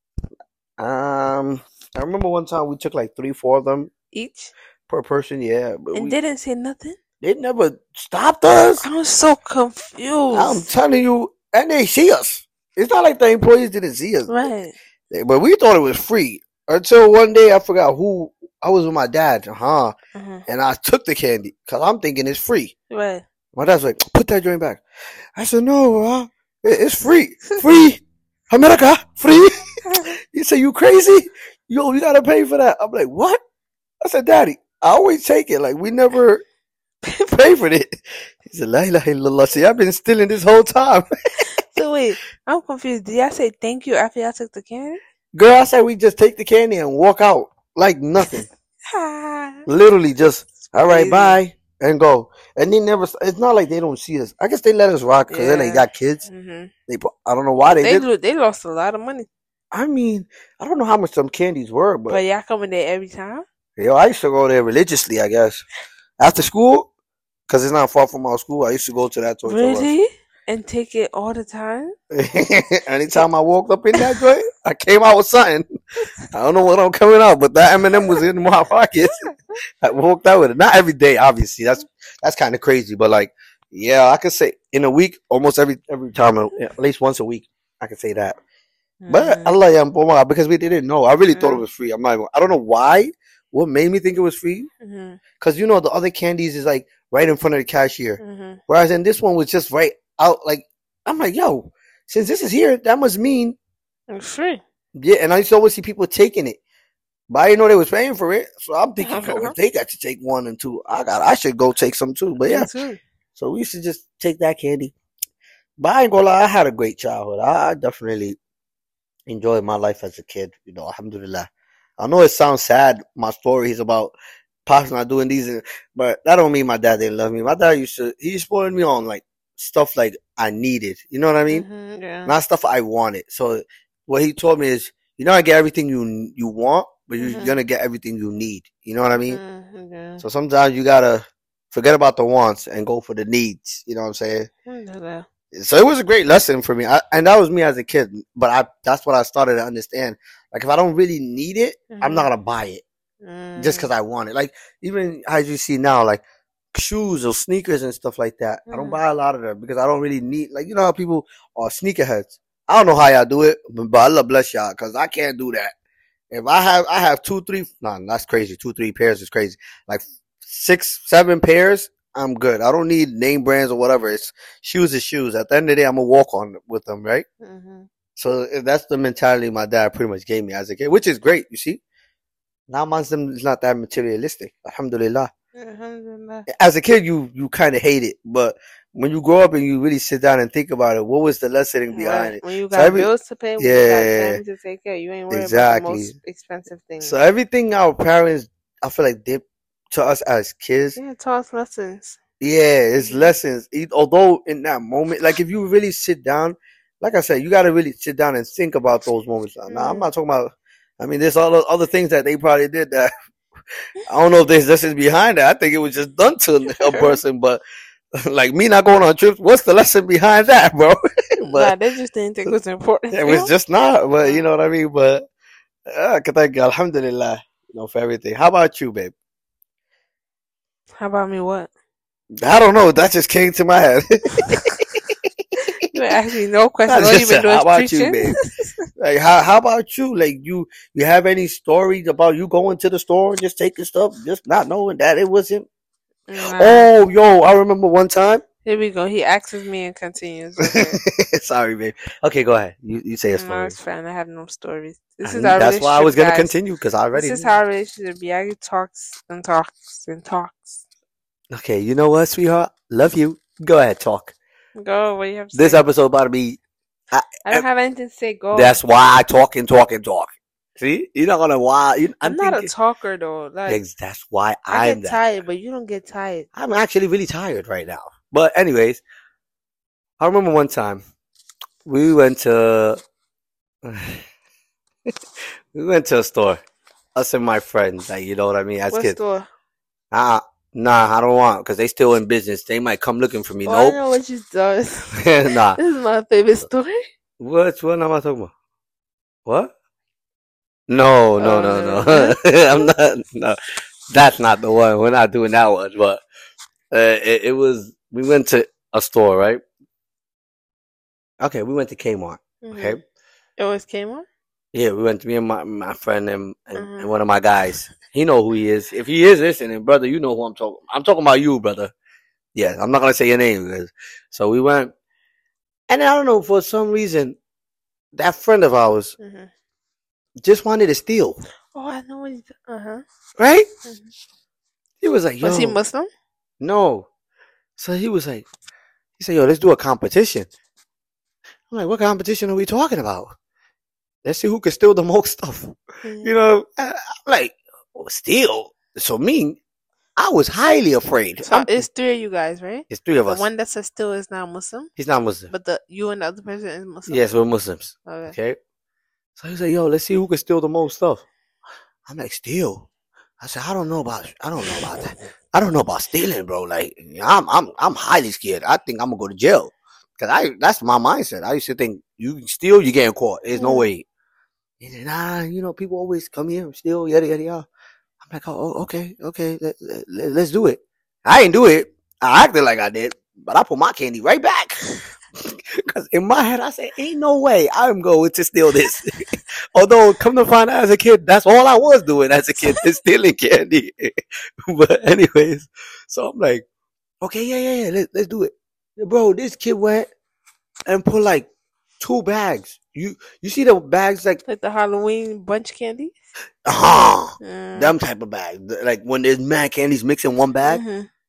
Speaker 3: I remember one time we took like 3-4 of them
Speaker 4: Each?
Speaker 3: per person. Yeah, but
Speaker 4: And they didn't say nothing?
Speaker 3: they never stopped us.
Speaker 4: I was so confused.
Speaker 3: I'm telling you, and they see us. It's not like the employees didn't see us,
Speaker 4: Right.
Speaker 3: but we thought it was free until one day I forgot who. I was with my dad, and I took the candy because I'm thinking it's free.
Speaker 4: Right.
Speaker 3: My dad's like, put that joint back. I said, no, it's free. Free. America, free. He said, you crazy? Yo, you gotta pay for that. I'm like, what? I said, Daddy, I always take it. Like, we never pay for it. He said, la ilaha illallah. See, I've been stealing this whole time.
Speaker 4: So wait, I'm confused. Did y'all say thank you after y'all took the candy?
Speaker 3: Girl, I said we just take the candy and walk out like nothing. Literally just, all right, bye, and go. And they never, it's not like they don't see us. I guess they let us rock because then they got kids. I don't know why they
Speaker 4: lost a lot of money.
Speaker 3: I mean, I don't know how much some candies were, but
Speaker 4: y'all coming there every time?
Speaker 3: Yo, I used to go there religiously, I guess. After school, because it's not far from our school, I used to go to that Toys R Us.
Speaker 4: Really? And take it all the time?
Speaker 3: Anytime I walked up in that joint, I came out with something. I don't know what I'm coming out, but that M&M was in my pocket. I walked out with it. Not every day, obviously. That's kind of crazy, but like, yeah, I could say in a week, almost every time, at least once a week, I could say that. But Allah, because we didn't know. I really thought it was free. I don't know why. What made me think it was free? Because the other candies is like right in front of the cashier, whereas in this one was just right out. Like, I'm like, yo, since this is here, that must mean
Speaker 4: it's free.
Speaker 3: Yeah, and I used to always see people taking it, but I didn't know they was paying for it. So I'm thinking, if they got to take 1 and 2, I should go take some too. But yeah, So we used to just take that candy. But I ain't gonna lie, I had a great childhood. I definitely enjoyed my life as a kid. Alhamdulillah. I know it sounds sad. My story is about pops not doing these, but that don't mean my dad didn't love me. My dad he spoiled me on like stuff like I needed. You know what I mean?
Speaker 4: Yeah.
Speaker 3: Not stuff I wanted. So what he told me is, you're not gonna get everything you want, but you're gonna get everything you need. You know what I mean?
Speaker 4: Yeah.
Speaker 3: So sometimes you gotta forget about the wants and go for the needs. You know what I'm saying? So it was a great lesson for me, and that was me as a kid. But that's what I started to understand. Like, if I don't really need it, I'm not gonna buy it just because I want it. Like, even as you see now, like shoes or sneakers and stuff like that, I don't buy a lot of them because I don't really need. Like, you know how people are sneakerheads. I don't know how y'all do it, but Allah bless y'all, because I can't do that. If I have 2, 3, no, that's crazy. 2, 3 pairs is crazy. Like 6, 7 pairs, I'm good. I don't need name brands or whatever. It's shoes is shoes. At the end of the day, I'm gonna walk on with them, right? So that's the mentality my dad pretty much gave me as a kid, which is great. You see, now Muslim is not that materialistic. Alhamdulillah. As a kid, you kind of hate it, but when you grow up and you really sit down and think about it, what was the lesson behind it?
Speaker 4: When you got bills to pay, when you got family to take care, you ain't worried about the most expensive things.
Speaker 3: So everything our parents, I feel like, did to us as kids.
Speaker 4: Yeah, taught us lessons.
Speaker 3: Yeah, it's lessons. Although in that moment, like if you really sit down, like I said, you got to really sit down and think about those moments. Now, I'm not talking about, I mean, there's all those other things that they probably did that I don't know if there's lessons behind that. I think it was just done to a person, but like me not going on trips, what's the lesson behind that, bro?
Speaker 4: But they just didn't think it was important.
Speaker 3: It was just not, but you know what I mean? But alhamdulillah, for everything. How about you, babe?
Speaker 4: How about me? What?
Speaker 3: I don't know. That just came to my head.
Speaker 4: You ask me no question. What you been doing?
Speaker 3: How about
Speaker 4: preaching?
Speaker 3: you, babe? Like, how about you? Like, you have any stories about you going to the store and just taking stuff, just not knowing that it wasn't?
Speaker 4: Nah.
Speaker 3: Oh, yo, I remember one time.
Speaker 4: Here we go. He asks me and continues. Okay.
Speaker 3: Sorry, babe. Okay, go ahead. You say a story.
Speaker 4: No, it's fine. I have no stories.
Speaker 3: That's why I was gonna continue, because I already.
Speaker 4: This is how our relationship be. I talks and talks and talks.
Speaker 3: Okay, you know what, sweetheart? Love you. Go ahead, talk.
Speaker 4: Go. What do you have to
Speaker 3: this
Speaker 4: say?
Speaker 3: episode about to be.
Speaker 4: I don't have anything to say. Go.
Speaker 3: That's why I talk and talk and talk. See, you're not gonna why.
Speaker 4: I'm not a talker though. Like,
Speaker 3: that's why
Speaker 4: I get tired, but you don't get tired.
Speaker 3: I'm actually really tired right now. But anyways, I remember one time we went to a store. Us and my friends, like, you know what I mean, as
Speaker 4: what
Speaker 3: kids.
Speaker 4: Store?
Speaker 3: Nah, I don't want, because they still in business. They might come looking for me.
Speaker 4: Oh,
Speaker 3: Nope.
Speaker 4: I know what you does.
Speaker 3: Nah.
Speaker 4: This is my favorite story.
Speaker 3: What am I talking about? What? No. I'm not. No, that's not the one. We're not doing that one. But it was. We went to a store, right? Okay, we went to Kmart. Okay.
Speaker 4: It was Kmart.
Speaker 3: Yeah, we went to me and my friend and one of my guys. He know who he is. If he is listening, brother, you know who I'm talking. I'm talking about you, brother. Yeah, I'm not gonna say your name. So we went, and I don't know, for some reason, that friend of ours just wanted to steal.
Speaker 4: Oh, I know what he's.
Speaker 3: Right? He was like, "Yo."
Speaker 4: Was he Muslim?
Speaker 3: No. So he said, "Yo, let's do a competition." I'm like, "What competition are we talking about? Let's see who can steal the most stuff." You know, I'm like, steal? So I was highly afraid.
Speaker 4: So it's 3 of you guys, right?
Speaker 3: It's 3 of us.
Speaker 4: The one that says still is not Muslim?
Speaker 3: He's not Muslim.
Speaker 4: But you and the other person is Muslim?
Speaker 3: Yes, we're Muslims.
Speaker 4: Okay.
Speaker 3: So he's like, "Yo, let's see who can steal the most stuff." I'm like, "Steal?" I said, I don't know about that. I don't know about stealing, bro. Like, I'm highly scared. I think I'm gonna go to jail. Cause that's my mindset. I used to think you steal, you getting caught. There's no way. He said, "Nah, people always come here and steal, yada yada yada." I'm like, "Oh, okay, let's do it." I didn't do it. I acted like I did, but I put my candy right back. Cause in my head, I said, "Ain't no way I'm going to steal this." Although, come to find out, as a kid, that's all I was doing as a kid, is stealing candy. But anyways, so I'm like, "Okay, yeah, let's do it." Bro, this kid went and put like 2 bags. You see the bags like
Speaker 4: the Halloween bunch candy?
Speaker 3: them type of bags. Like when there's mad candies mixed in one bag.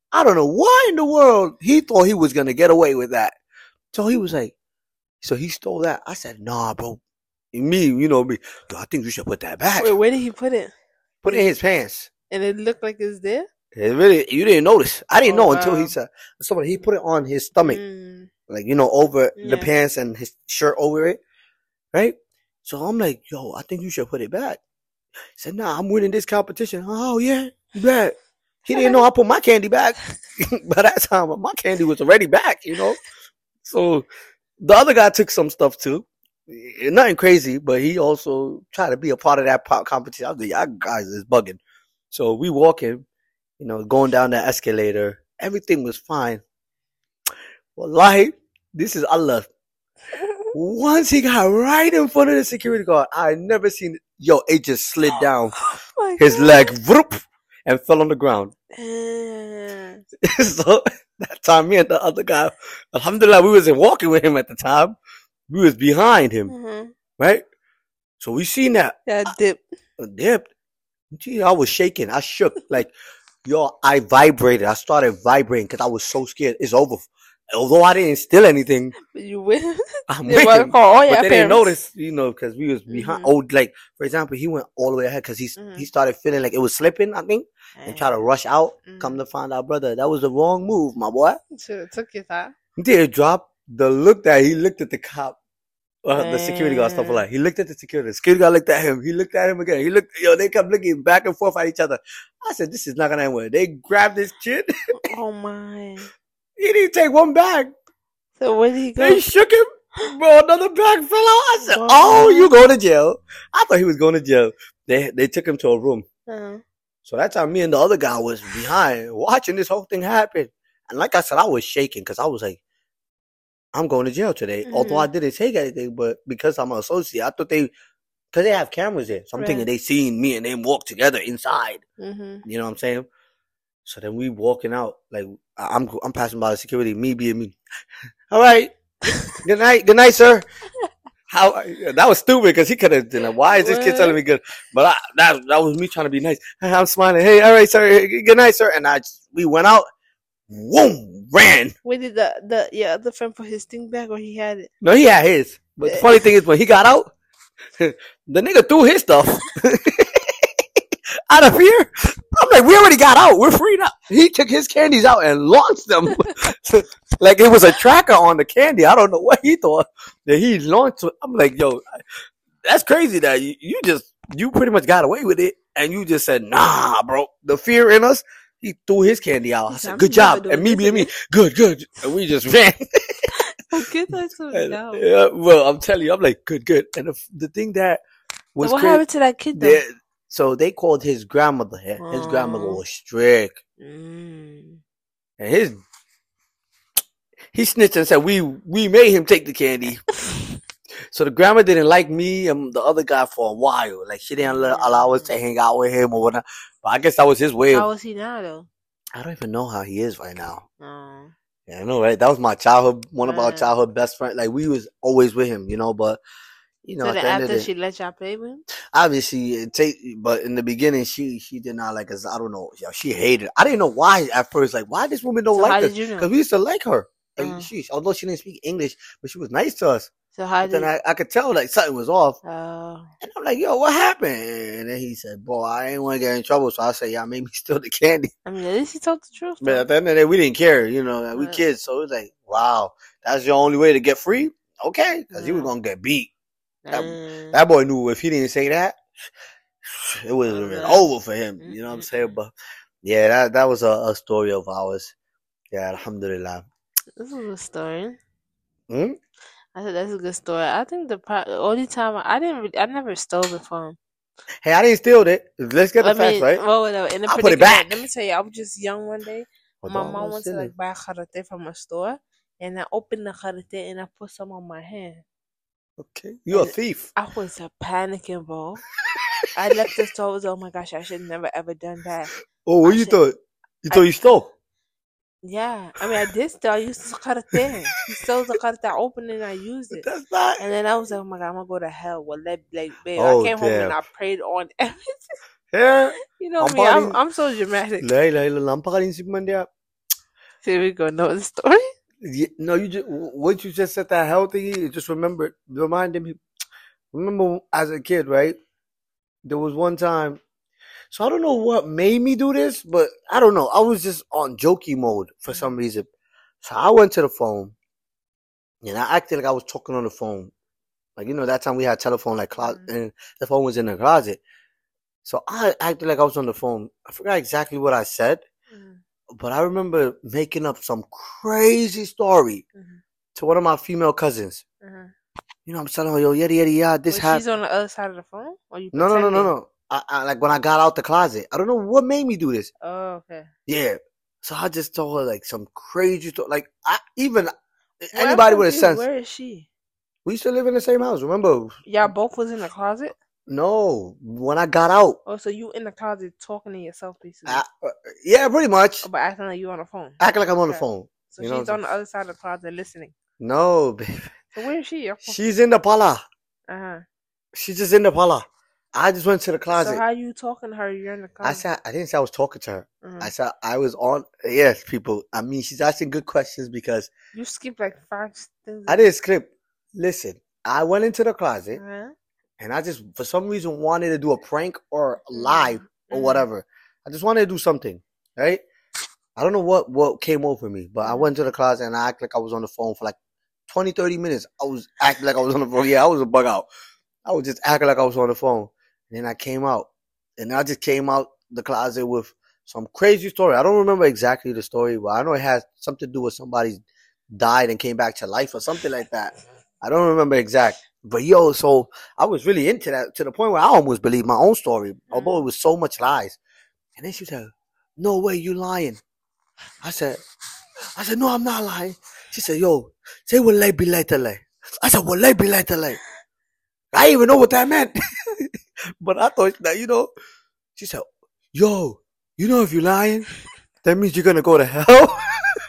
Speaker 3: I don't know why in the world he thought he was gonna get away with that. So he was like, so he stole that. I said, nah, bro. Me, you know me. Yo, I think you should put that back.
Speaker 4: Wait, where did he put it?
Speaker 3: Put it in his pants.
Speaker 4: And it looked like it's there?
Speaker 3: It really, you didn't notice. I didn't know until
Speaker 4: wow.
Speaker 3: he said, somebody, he put it on his stomach. Like, you know, over the pants and his shirt over it. Right? So I'm like, yo, I think you should put it back. He said, nah, I'm winning this competition. Oh, yeah, you bet. He didn't know I put my candy back. By that time, my candy was already back, you know? So the other guy took some stuff too. Nothing crazy, but he also tried to be a part of that competition. I was like, y'all guys is bugging. So we walking, you know, going down the escalator. Everything was fine. Wallahi, this is Allah. Once he got right in front of the security guard, I had never seen it. Yo, it just slid down his leg, whoop, and fell on the ground. So that time, me and the other guy, alhamdulillah, we wasn't walking with him at the time. We was behind him, right? So we seen that. Dipped. Gee, I was shaking. I shook. Like, yo, I vibrated. I started vibrating because I was so scared. It's over. Although I didn't steal anything.
Speaker 4: But you win.
Speaker 3: I'm winning. But they didn't notice, you know, because we was behind. Oh, like, for example, he went all the way ahead because he started feeling like it was slipping, I think, and tried to rush out. Come to find out, brother, that was the wrong move, my boy.
Speaker 4: Should have took your time.
Speaker 3: He did drop. The look that he looked at the cop, the security guard, stuff like. He looked at the security guard looked at him. He looked at him again. He looked, they kept looking back and forth at each other. I said, this is not gonna end well. They grabbed his chin.
Speaker 4: Oh my.
Speaker 3: He didn't take one bag.
Speaker 4: So where did he go?
Speaker 3: They shook him. Bro, another bag fell out. I said, oh, you going to jail. I thought he was going to jail. They took him to a room. So that time me and the other guy was behind watching this whole thing happen. And like I said, I was shaking because I was like, I'm going to jail today. Although I didn't take anything, but because I'm an associate, I thought because they have cameras there. So I'm thinking they seen me and them walk together inside. You know what I'm saying? So then we walking out, like I'm passing by the security, me being me. All right, good night, sir. That was stupid because he could have done it. Why is this kid telling me good? But that was me trying to be nice. I'm smiling. Hey, all right, sir. Good night, sir. And we went out. Whoom, ran.
Speaker 4: Where did the other friend put his thing back, or he had it?
Speaker 3: No, he had his. But the funny thing is, when he got out, the nigga threw his stuff. Out of fear, I'm like, we already got out. We're free now. He took his candies out and launched them like it was a tracker on the candy. I don't know what he thought that he launched. I'm like, yo, that's crazy that you pretty much got away with it, and you just said, nah, bro. The fear in us, he threw his candy out. I said, good job, and me being me, good, and we just ran. Yeah, well, I'm telling you, I'm like, good, and the thing that was
Speaker 4: so what happened to that kid though?
Speaker 3: So they called his grandmother here. His grandmother was strict. And he snitched and said, we made him take the candy. So the grandma didn't like me and the other guy for a while. Like, she didn't allow us to hang out with him or whatnot. But I guess that was his way.
Speaker 4: How is he now, though?
Speaker 3: I don't even know how he is right now. Yeah, I know, right? That was my one of our childhood best friends. Like, we was always with him, you know, but you know,
Speaker 4: so then after she let y'all play with him?
Speaker 3: Obviously, but in the beginning, she did not like us. I don't know. She hated. I didn't know why at first. Like, why this woman don't like us? Because we used to like her. Like, although she didn't speak English, but she was nice to us.
Speaker 4: So how did?
Speaker 3: Then I could tell like something was off. And I'm like, yo, what happened? And then he said, boy, I ain't want to get in trouble. So I said, yeah, made me steal the candy.
Speaker 4: I mean, at least he told the truth.
Speaker 3: But at the end of the day, we didn't care. You know, we kids. So it was like, wow, that's your only way to get free? Okay, because you were going to get beat. That boy knew if he didn't say that, it was over for him. You know what I'm saying? But yeah, that was a story of ours. Yeah, alhamdulillah.
Speaker 4: This is a good story. I said that's a good story. I think the only time I never stole it from him.
Speaker 3: Hey, I didn't steal it. Let's get the facts right.
Speaker 4: Well, I'll put it back. Let me tell you, I was just young one day. My mom went to like buy karate from a store, and I opened the karate and I put some on my hand.
Speaker 3: Okay, you're a thief.
Speaker 4: I was panicking, bro. I left the store. I was, oh my gosh, I should never ever done that.
Speaker 3: Oh, what you thought? You thought you stole?
Speaker 4: Yeah, I mean, I did steal. I used the karate. He stole the karate. I opened it and I used it.
Speaker 3: That's not.
Speaker 4: And then I was like, oh my god, I'm gonna go to hell. Well, babe, I came home and I prayed on everything.
Speaker 3: Yeah.
Speaker 4: You know me, I'm so dramatic. Here we go. Know the story?
Speaker 3: No, you just what you just said that healthy. It just reminded me. Remember as a kid, right? There was one time. So I don't know what made me do this, but I don't know. I was just on jokey mode for some reason. So I went to the phone and I acted like I was talking on the phone. Like, that time we had telephone and the phone was in the closet. So I acted like I was on the phone. I forgot exactly what I said, but I remember making up some crazy story to one of my female cousins. I'm telling her, yo, yada, this happened.
Speaker 4: She's on the other side of the phone? Or you
Speaker 3: No. I like when I got out the closet. I don't know what made me do this.
Speaker 4: Oh, okay.
Speaker 3: Yeah. So I just told her like some crazy story. Like anybody would have sense.
Speaker 4: Where is she?
Speaker 3: We used to live in the same house. Remember?
Speaker 4: Y'all both was in the closet?
Speaker 3: No, when I got out.
Speaker 4: Oh, so you in the closet talking to yourself, basically?
Speaker 3: Yeah, pretty much.
Speaker 4: But acting like you on the phone.
Speaker 3: Acting like I'm on the phone.
Speaker 4: So she's on the other side of the closet listening.
Speaker 3: No, baby.
Speaker 4: So where is she?
Speaker 3: She's in the parlor. She's just in the parlor. I just went to the closet.
Speaker 4: So how you talking to her? You're in the closet.
Speaker 3: I didn't say I was talking to her. I said I was on. Yes, people. I mean, she's asking good questions because
Speaker 4: you skipped like 5 things.
Speaker 3: I didn't skip. Listen, I went into the closet and I just, for some reason, wanted to do a prank or live or whatever. I just wanted to do something, right? I don't know what came over me, but I went to the closet and I acted like I was on the phone for like 20, 30 minutes. I was acting like I was on the phone. Yeah, I was a bug out. I was just acting like I was on the phone. And then I came out. And I just came out the closet with some crazy story. I don't remember exactly the story, but I know it has something to do with somebody died and came back to life or something like that. I don't remember exact. But so I was really into that to the point where I almost believed my own story, although it was so much lies. And then she said, "No way, you lying." I said, "No, I'm not lying." She said, "Yo, say walay bilay talay." I said, "Walay bilay talay." I didn't even know what that meant. But I thought that, she said, "Yo, if you're lying, that means you're going to go to hell."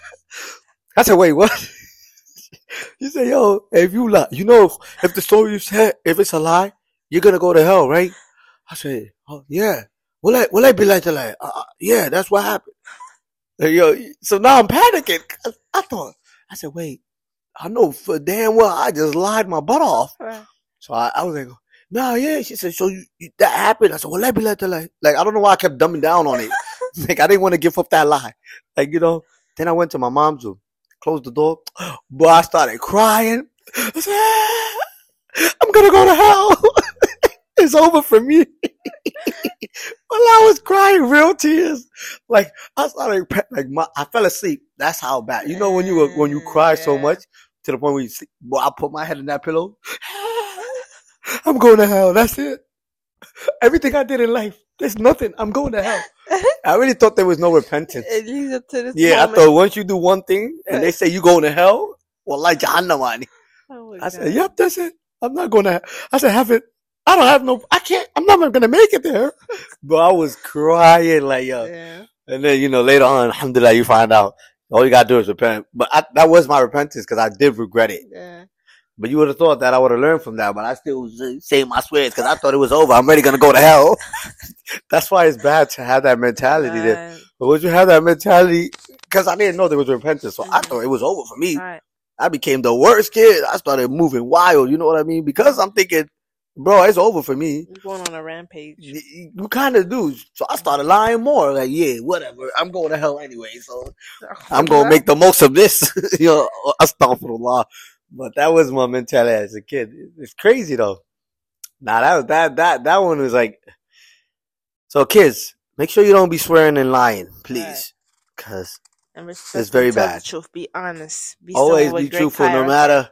Speaker 3: I said, "Wait, what?" She said, "Yo, if you lie, if the story you said, if it's a lie, you're going to go to hell, right?" I said, "Oh, yeah. Walay bilay talay." Yeah, that's what happened. So now I'm panicking. I said, "Wait, I know for damn well I just lied my butt off." So I was like, "Nah, yeah." She said, "So that happened?" I said, "Well, let me let the lie." Like, I don't know why I kept dumbing down on it. Like, I didn't want to give up that lie. Like, then I went to my mom's room, closed the door. Boy, I started crying. I said, "I'm going to go to hell. It's over for me." Well, I was crying real tears. Like, I started, I fell asleep. That's how bad. When you cry so much to the point where you sleep. Boy, I put my head in that pillow. I'm going to hell. That's it. Everything I did in life, there's nothing. I'm going to hell. I really thought there was no repentance.
Speaker 4: It leads up to this
Speaker 3: moment. I thought once you do one thing and they say you going to hell, well, like Jahannam. I said, "Yep, that's it. I'm not going to hell." I said, I can't, I'm not going to make it there. But I was crying like, yo. Yeah. And then, later on, alhamdulillah, you find out all you got to do is repent. But that was my repentance because I did regret it. Yeah. But you would have thought that I would have learned from that, but I still was saying my swears because I thought it was over. I'm ready to go to hell. That's why it's bad to have that mentality there. But once you have that mentality, because I didn't know there was repentance, so I thought it was over for me. I became the worst kid. I started moving wild, you know what I mean? Because I'm thinking, bro, it's over for me.
Speaker 4: You're going on a rampage.
Speaker 3: You kind of do. So I started lying more. Like, yeah, whatever. I'm going to hell anyway, so I'm going to make the most of this. Astaghfirullah. But that was my mentality as a kid. It's crazy though. Nah, that one was like. So kids, make sure you don't be swearing and lying, please, because it's very bad.
Speaker 4: The truth. Be honest.
Speaker 3: Always be truthful, no matter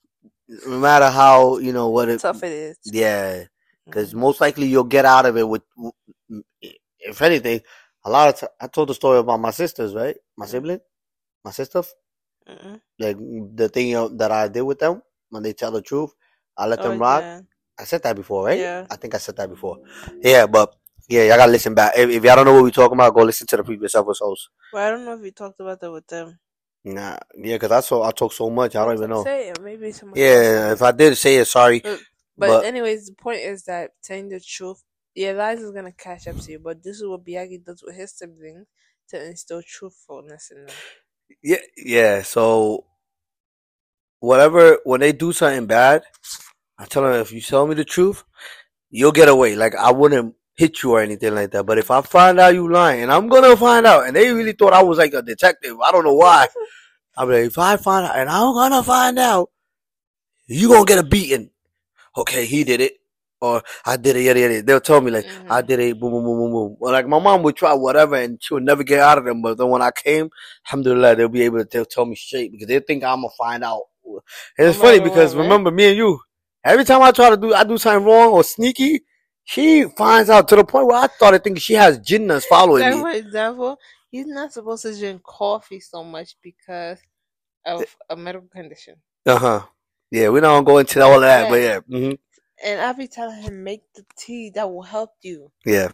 Speaker 3: how
Speaker 4: tough it is.
Speaker 3: Yeah, because most likely you'll get out of it with. If anything, a lot of I told the story about my sisters, right? My sibling, my sister. Like the thing that I did with them when they tell the truth, I let them rock. Yeah. I said that before, right? Yeah. I think I said that before. Yeah, but y'all gotta listen back. If y'all don't know what we're talking about, go listen to the previous episodes.
Speaker 4: Well, I don't know if we talked about that with them.
Speaker 3: Nah, yeah, because I talk so much, I don't even know.
Speaker 4: Say it, maybe
Speaker 3: if I did say it, sorry.
Speaker 4: But anyways, the point is that telling the truth, lies is gonna catch up to you. But this is what Biagi does with his siblings to instill truthfulness in them.
Speaker 3: Yeah. So whatever, when they do something bad, I tell them, if you tell me the truth, you'll get away. Like, I wouldn't hit you or anything like that. But if I find out you lying, and I'm gonna find out, and they really thought I was like a detective, I don't know why. I'm like, if I find out, and I'm gonna find out, you gonna get a beating. Okay, he did it, or I did it. Yada yada. They'll tell me like, I did it. Boom boom boom boom boom. Well, like my mom would try whatever, and she would never get out of them. But then when I came, alhamdulillah, they'll be able to tell me straight because they think I'm gonna find out. And it's funny because remember me and you. Every time I do something wrong or sneaky, she finds out to the point where I started thinking she has jinnas following
Speaker 4: Like,
Speaker 3: me.
Speaker 4: for example, he's not supposed to drink coffee so much because of a medical condition.
Speaker 3: Yeah, we don't go into all of that, but yeah.
Speaker 4: And I be telling him, make the tea that will help you.
Speaker 3: Yeah.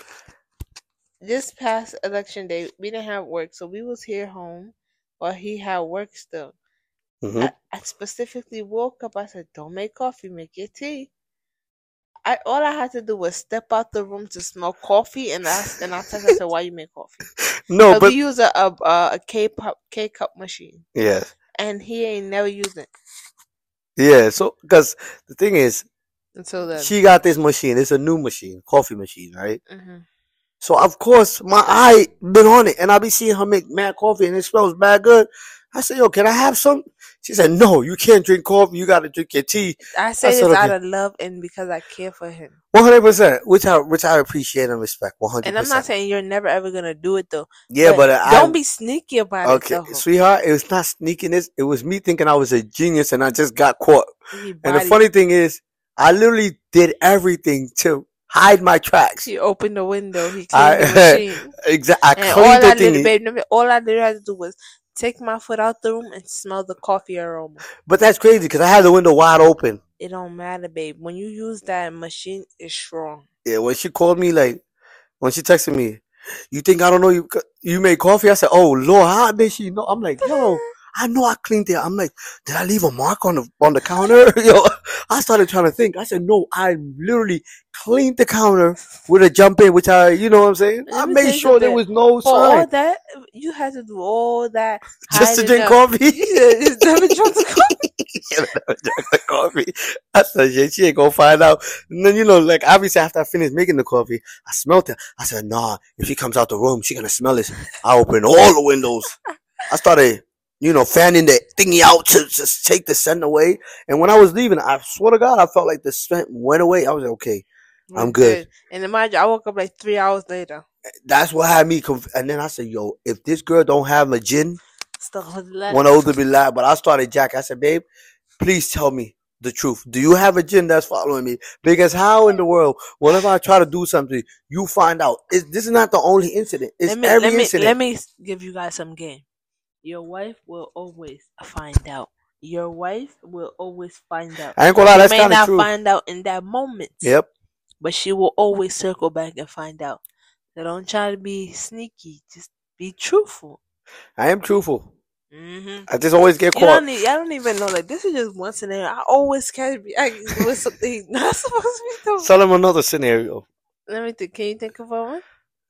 Speaker 4: This past election day, we didn't have work, so we was here home while he had work still. I specifically woke up. I said, "Don't make coffee, make your tea." All I had to do was step out the room to smell coffee, and I text. I said, "Why you make coffee?"
Speaker 3: No, but
Speaker 4: we use a K cup machine.
Speaker 3: Yeah.
Speaker 4: And he ain't never used it.
Speaker 3: Yeah. So, because the thing is,
Speaker 4: until then,
Speaker 3: she got this machine. It's a new machine, coffee machine, right? So of course, my eye been on it, and I be seeing her make mad coffee, and it smells bad good. I said, "Yo, can I have some?" She said, "No, you can't drink coffee. You got to drink your tea."
Speaker 4: I say this out of love and because I care for him.
Speaker 3: 100%, which I appreciate and respect. 100%.
Speaker 4: And I'm not saying you're never ever gonna do it though.
Speaker 3: Yeah, but
Speaker 4: don't be sneaky about it.
Speaker 3: Okay, sweetheart, it was not sneakiness. It was me thinking I was a genius, and I just got caught. And the funny thing is, I literally did everything to hide my tracks.
Speaker 4: He opened the window. He cleaned the machine.
Speaker 3: Exactly. I cleaned the thing.
Speaker 4: All I literally had to do was take my foot out the room and smell the coffee aroma.
Speaker 3: But that's crazy because I had the window wide open.
Speaker 4: It don't matter, babe. When you use that machine, it's strong.
Speaker 3: Yeah, when she called me, like, when she texted me, "You think I don't know you made coffee?" I said, "Oh Lord, how did she know?" I'm like, "Yo, I know I cleaned it." I'm like, "Did I leave a mark on the counter?" Yo, I started trying to think. I said, "No, I literally cleaned the counter with a jump in," which you know what I'm saying? I made sure there was no sign.
Speaker 4: All that, you had to do all that
Speaker 3: just to drink coffee.
Speaker 4: Yeah, never drunk the coffee.
Speaker 3: Never drank the coffee. I said, "Yeah, she ain't gonna find out." And then, like, obviously after I finished making the coffee, I smelled it. I said, "Nah, if she comes out the room, she gonna smell this." I opened all the windows. I started, fanning the thingy out to just take the scent away. And when I was leaving, I swear to God, I felt like the scent went away. I was like, "Okay, I'm good."
Speaker 4: And imagine, I woke up like 3 hours later.
Speaker 3: That's what had me. And then I said, "Yo, if this girl don't have a gin, one older be live." But I started Jack. I said, "Babe, please tell me the truth. Do you have a gin that's following me? Because how in the world, whenever I try to do something, you find out? This is not the only incident. It's every incident."
Speaker 4: Let me give you guys some game. Your wife will always find out. Your wife will always find out.
Speaker 3: I ain't gonna lie, that's kind of true.
Speaker 4: She may not find out in that moment.
Speaker 3: Yep.
Speaker 4: But she will always circle back and find out. So don't try to be sneaky. Just be truthful.
Speaker 3: I am truthful. I just always get caught.
Speaker 4: I don't even know. Like, this is just one scenario. I always catch me with something not supposed to be doing.
Speaker 3: Tell them another scenario.
Speaker 4: Let me think. Can you think of one?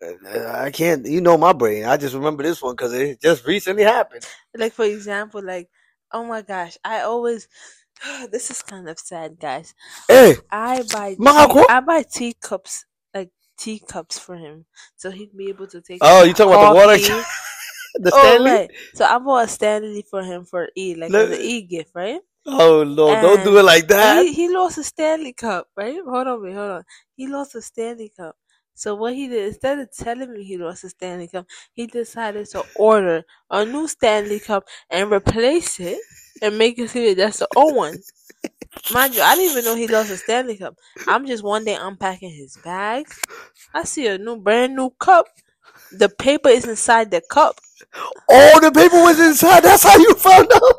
Speaker 3: I can't. You know my brain. I just remember this one because it just recently happened.
Speaker 4: Like, for example, like, oh my gosh, I always. This is kind of sad, guys.
Speaker 3: Hey,
Speaker 4: I buy teacups, like teacups for him, so he'd be able to take.
Speaker 3: Oh, you talking about the water? The Stanley?
Speaker 4: Right. So I bought a Stanley for him for Eid, like as an Eid gift, right?
Speaker 3: Oh Lord, and don't do it like that.
Speaker 4: He lost a Stanley Cup, right? Hold on. He lost a Stanley Cup. So what he did, instead of telling me he lost a Stanley Cup, he decided to order a new Stanley Cup and replace it and make it see that that's the old one. Mind you, I didn't even know he lost a Stanley Cup. I'm just one day unpacking his bag. I see a brand new cup. The paper is inside the cup.
Speaker 3: Oh, the paper was inside. That's how you found out.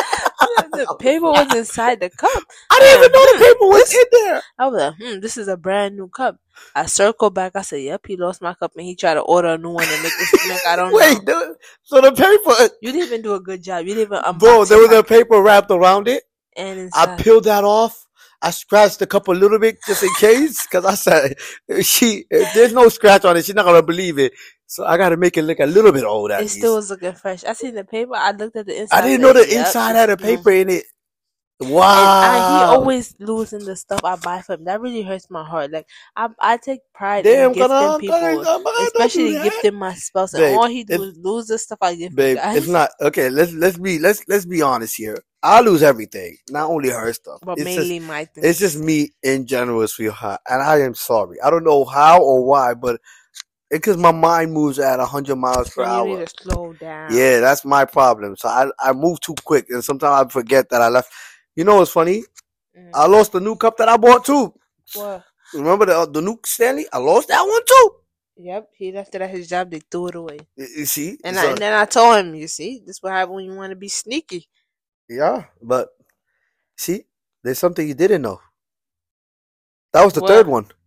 Speaker 4: The paper was inside the cup.
Speaker 3: I didn't even know the paper was in there.
Speaker 4: I was like, this is a brand new cup. I circled back. I said, "Yep, he lost my cup," and he tried to order a new one and make this make. I don't know.
Speaker 3: Wait, so the paper?
Speaker 4: You didn't even do a good job. You didn't even unbox.
Speaker 3: Bro, there was a paper wrapped around it,
Speaker 4: and inside.
Speaker 3: I peeled that off. I scratched the cup a little bit just in case, because I said, if there's no scratch on it, she's not gonna believe it. So I gotta make it look a little bit old at
Speaker 4: It
Speaker 3: least.
Speaker 4: still was looking fresh. I seen the paper. I looked at the inside.
Speaker 3: I didn't know the inside had a paper in it. Wow.
Speaker 4: He always losing the stuff I buy for him. That really hurts my heart. Like I take pride
Speaker 3: Damn,
Speaker 4: in gifting
Speaker 3: don't
Speaker 4: people,
Speaker 3: do
Speaker 4: especially
Speaker 3: that.
Speaker 4: gifting my spouse. And
Speaker 3: Babe,
Speaker 4: all he do is lose the stuff I give you
Speaker 3: Babe,
Speaker 4: guys.
Speaker 3: it's not okay. Let's be honest here. I lose everything, not only her stuff,
Speaker 4: but
Speaker 3: it's
Speaker 4: mainly
Speaker 3: just,
Speaker 4: my things.
Speaker 3: it's just me in general, sweetheart, and I am sorry. I don't know how or why, but because my mind moves at 100 miles per
Speaker 4: You
Speaker 3: hour.
Speaker 4: need to slow down.
Speaker 3: Yeah, that's my problem. So I move too quick, and sometimes I forget that I left. You know what's funny? I lost the new cup that I bought too.
Speaker 4: What?
Speaker 3: Remember the new Stanley? I lost that one too.
Speaker 4: Yep, he left it at his job. They threw it away.
Speaker 3: You see?
Speaker 4: And,
Speaker 3: So-
Speaker 4: and then I told him, you see, this is what happens when you want to be sneaky.
Speaker 3: Yeah, but see, there's something you didn't know. That was the
Speaker 4: What?
Speaker 3: third one.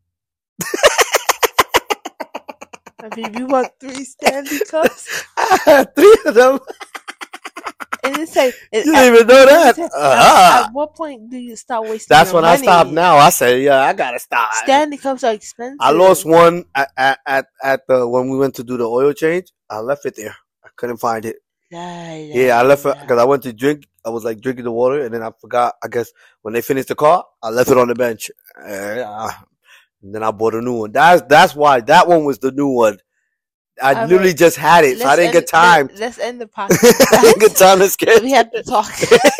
Speaker 4: I mean, you want 3 Stanley cups?
Speaker 3: I had 3 of them.
Speaker 4: And it's like,
Speaker 3: You didn't even know that.
Speaker 4: At what point do you stop wasting
Speaker 3: That's
Speaker 4: your
Speaker 3: when I
Speaker 4: money?
Speaker 3: stopped now. I said, yeah, I gotta stop.
Speaker 4: Stanley cups are expensive.
Speaker 3: I lost one at the when we went to do the oil change. I left it there. I couldn't find it. Yeah, I left it because I went to drink. I was like drinking the water, and then I forgot. I guess when they finished the car, I left it on the bench. And then I bought a new one. That's why that one was the new one. I
Speaker 4: All
Speaker 3: literally
Speaker 4: right.
Speaker 3: just had it, so I didn't get time.
Speaker 4: Let's end the podcast.
Speaker 3: I didn't get time to sketch.
Speaker 4: We have to talk.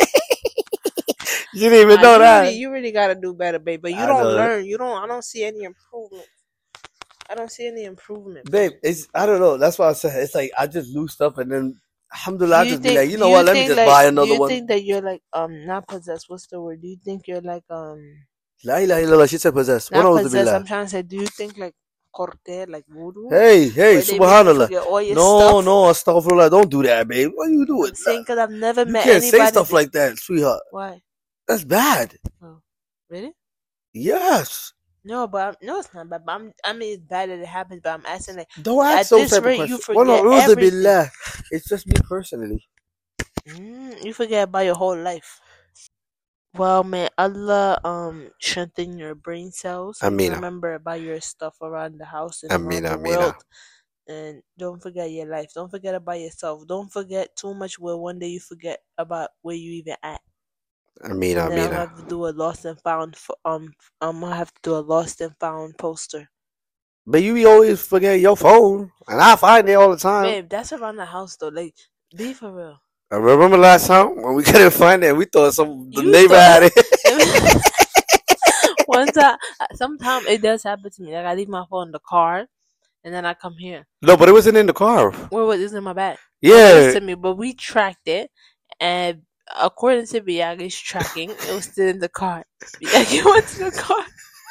Speaker 3: You didn't even know that.
Speaker 4: You really gotta do better, babe. But you
Speaker 3: I
Speaker 4: don't
Speaker 3: know.
Speaker 4: learn. I don't see any improvement. I don't see any improvement,
Speaker 3: Babe, I don't know. That's why I said it's like I just lose stuff and then alhamdulillah I just be like, you know what, let me just buy another
Speaker 4: one.
Speaker 3: one.
Speaker 4: You think that you're like not possessed? What's the word? Do you think you're like
Speaker 3: La ilaha illallah, she said possessed.
Speaker 4: not
Speaker 3: What
Speaker 4: possessed?
Speaker 3: else
Speaker 4: I'm trying to say, do you think like corte, like voodoo?
Speaker 3: Hey,
Speaker 4: Where they make you
Speaker 3: subhanallah.
Speaker 4: forget all your
Speaker 3: No,
Speaker 4: stuff?
Speaker 3: astaghfirullah, don't do that, babe. What are you doing?
Speaker 4: I'm saying because I've never
Speaker 3: You
Speaker 4: met
Speaker 3: can't
Speaker 4: anybody.
Speaker 3: say stuff like that, sweetheart.
Speaker 4: Why?
Speaker 3: That's bad.
Speaker 4: Really?
Speaker 3: Yes.
Speaker 4: No, but no, it's not bad. But I mean, it's bad that it happens. But I'm asking like,
Speaker 3: Don't
Speaker 4: at
Speaker 3: ask those
Speaker 4: this
Speaker 3: type of
Speaker 4: rate, you
Speaker 3: questions.
Speaker 4: forget
Speaker 3: Well, no,
Speaker 4: everything.
Speaker 3: billah. It's just me personally.
Speaker 4: You forget about your whole life. Well, may Allah strengthen your brain cells. And
Speaker 3: Amina.
Speaker 4: remember about your stuff around the house and
Speaker 3: Amina,
Speaker 4: around the
Speaker 3: Amina.
Speaker 4: world. And don't forget your life. Don't forget about yourself. Don't forget too much where one day you forget about where you even at.
Speaker 3: Amina,
Speaker 4: And then I'm gonna
Speaker 3: Amina.
Speaker 4: have to do a lost and found. I'm gonna have to do a lost and found poster.
Speaker 3: But you always forget your phone, and I find it all the time.
Speaker 4: Babe, that's around the house though. Like, be for real.
Speaker 3: I remember last time when we couldn't find it, we thought the
Speaker 4: You
Speaker 3: neighbor
Speaker 4: thought-
Speaker 3: had it.
Speaker 4: One time, sometimes it does happen to me. Like I leave my phone in the car, and then I come here.
Speaker 3: No, but it wasn't in the car.
Speaker 4: Where was it in my bag?
Speaker 3: Yeah.
Speaker 4: It was to me, but we tracked it, and according to Biagi's tracking, it was still in the car. Biagi went to the car.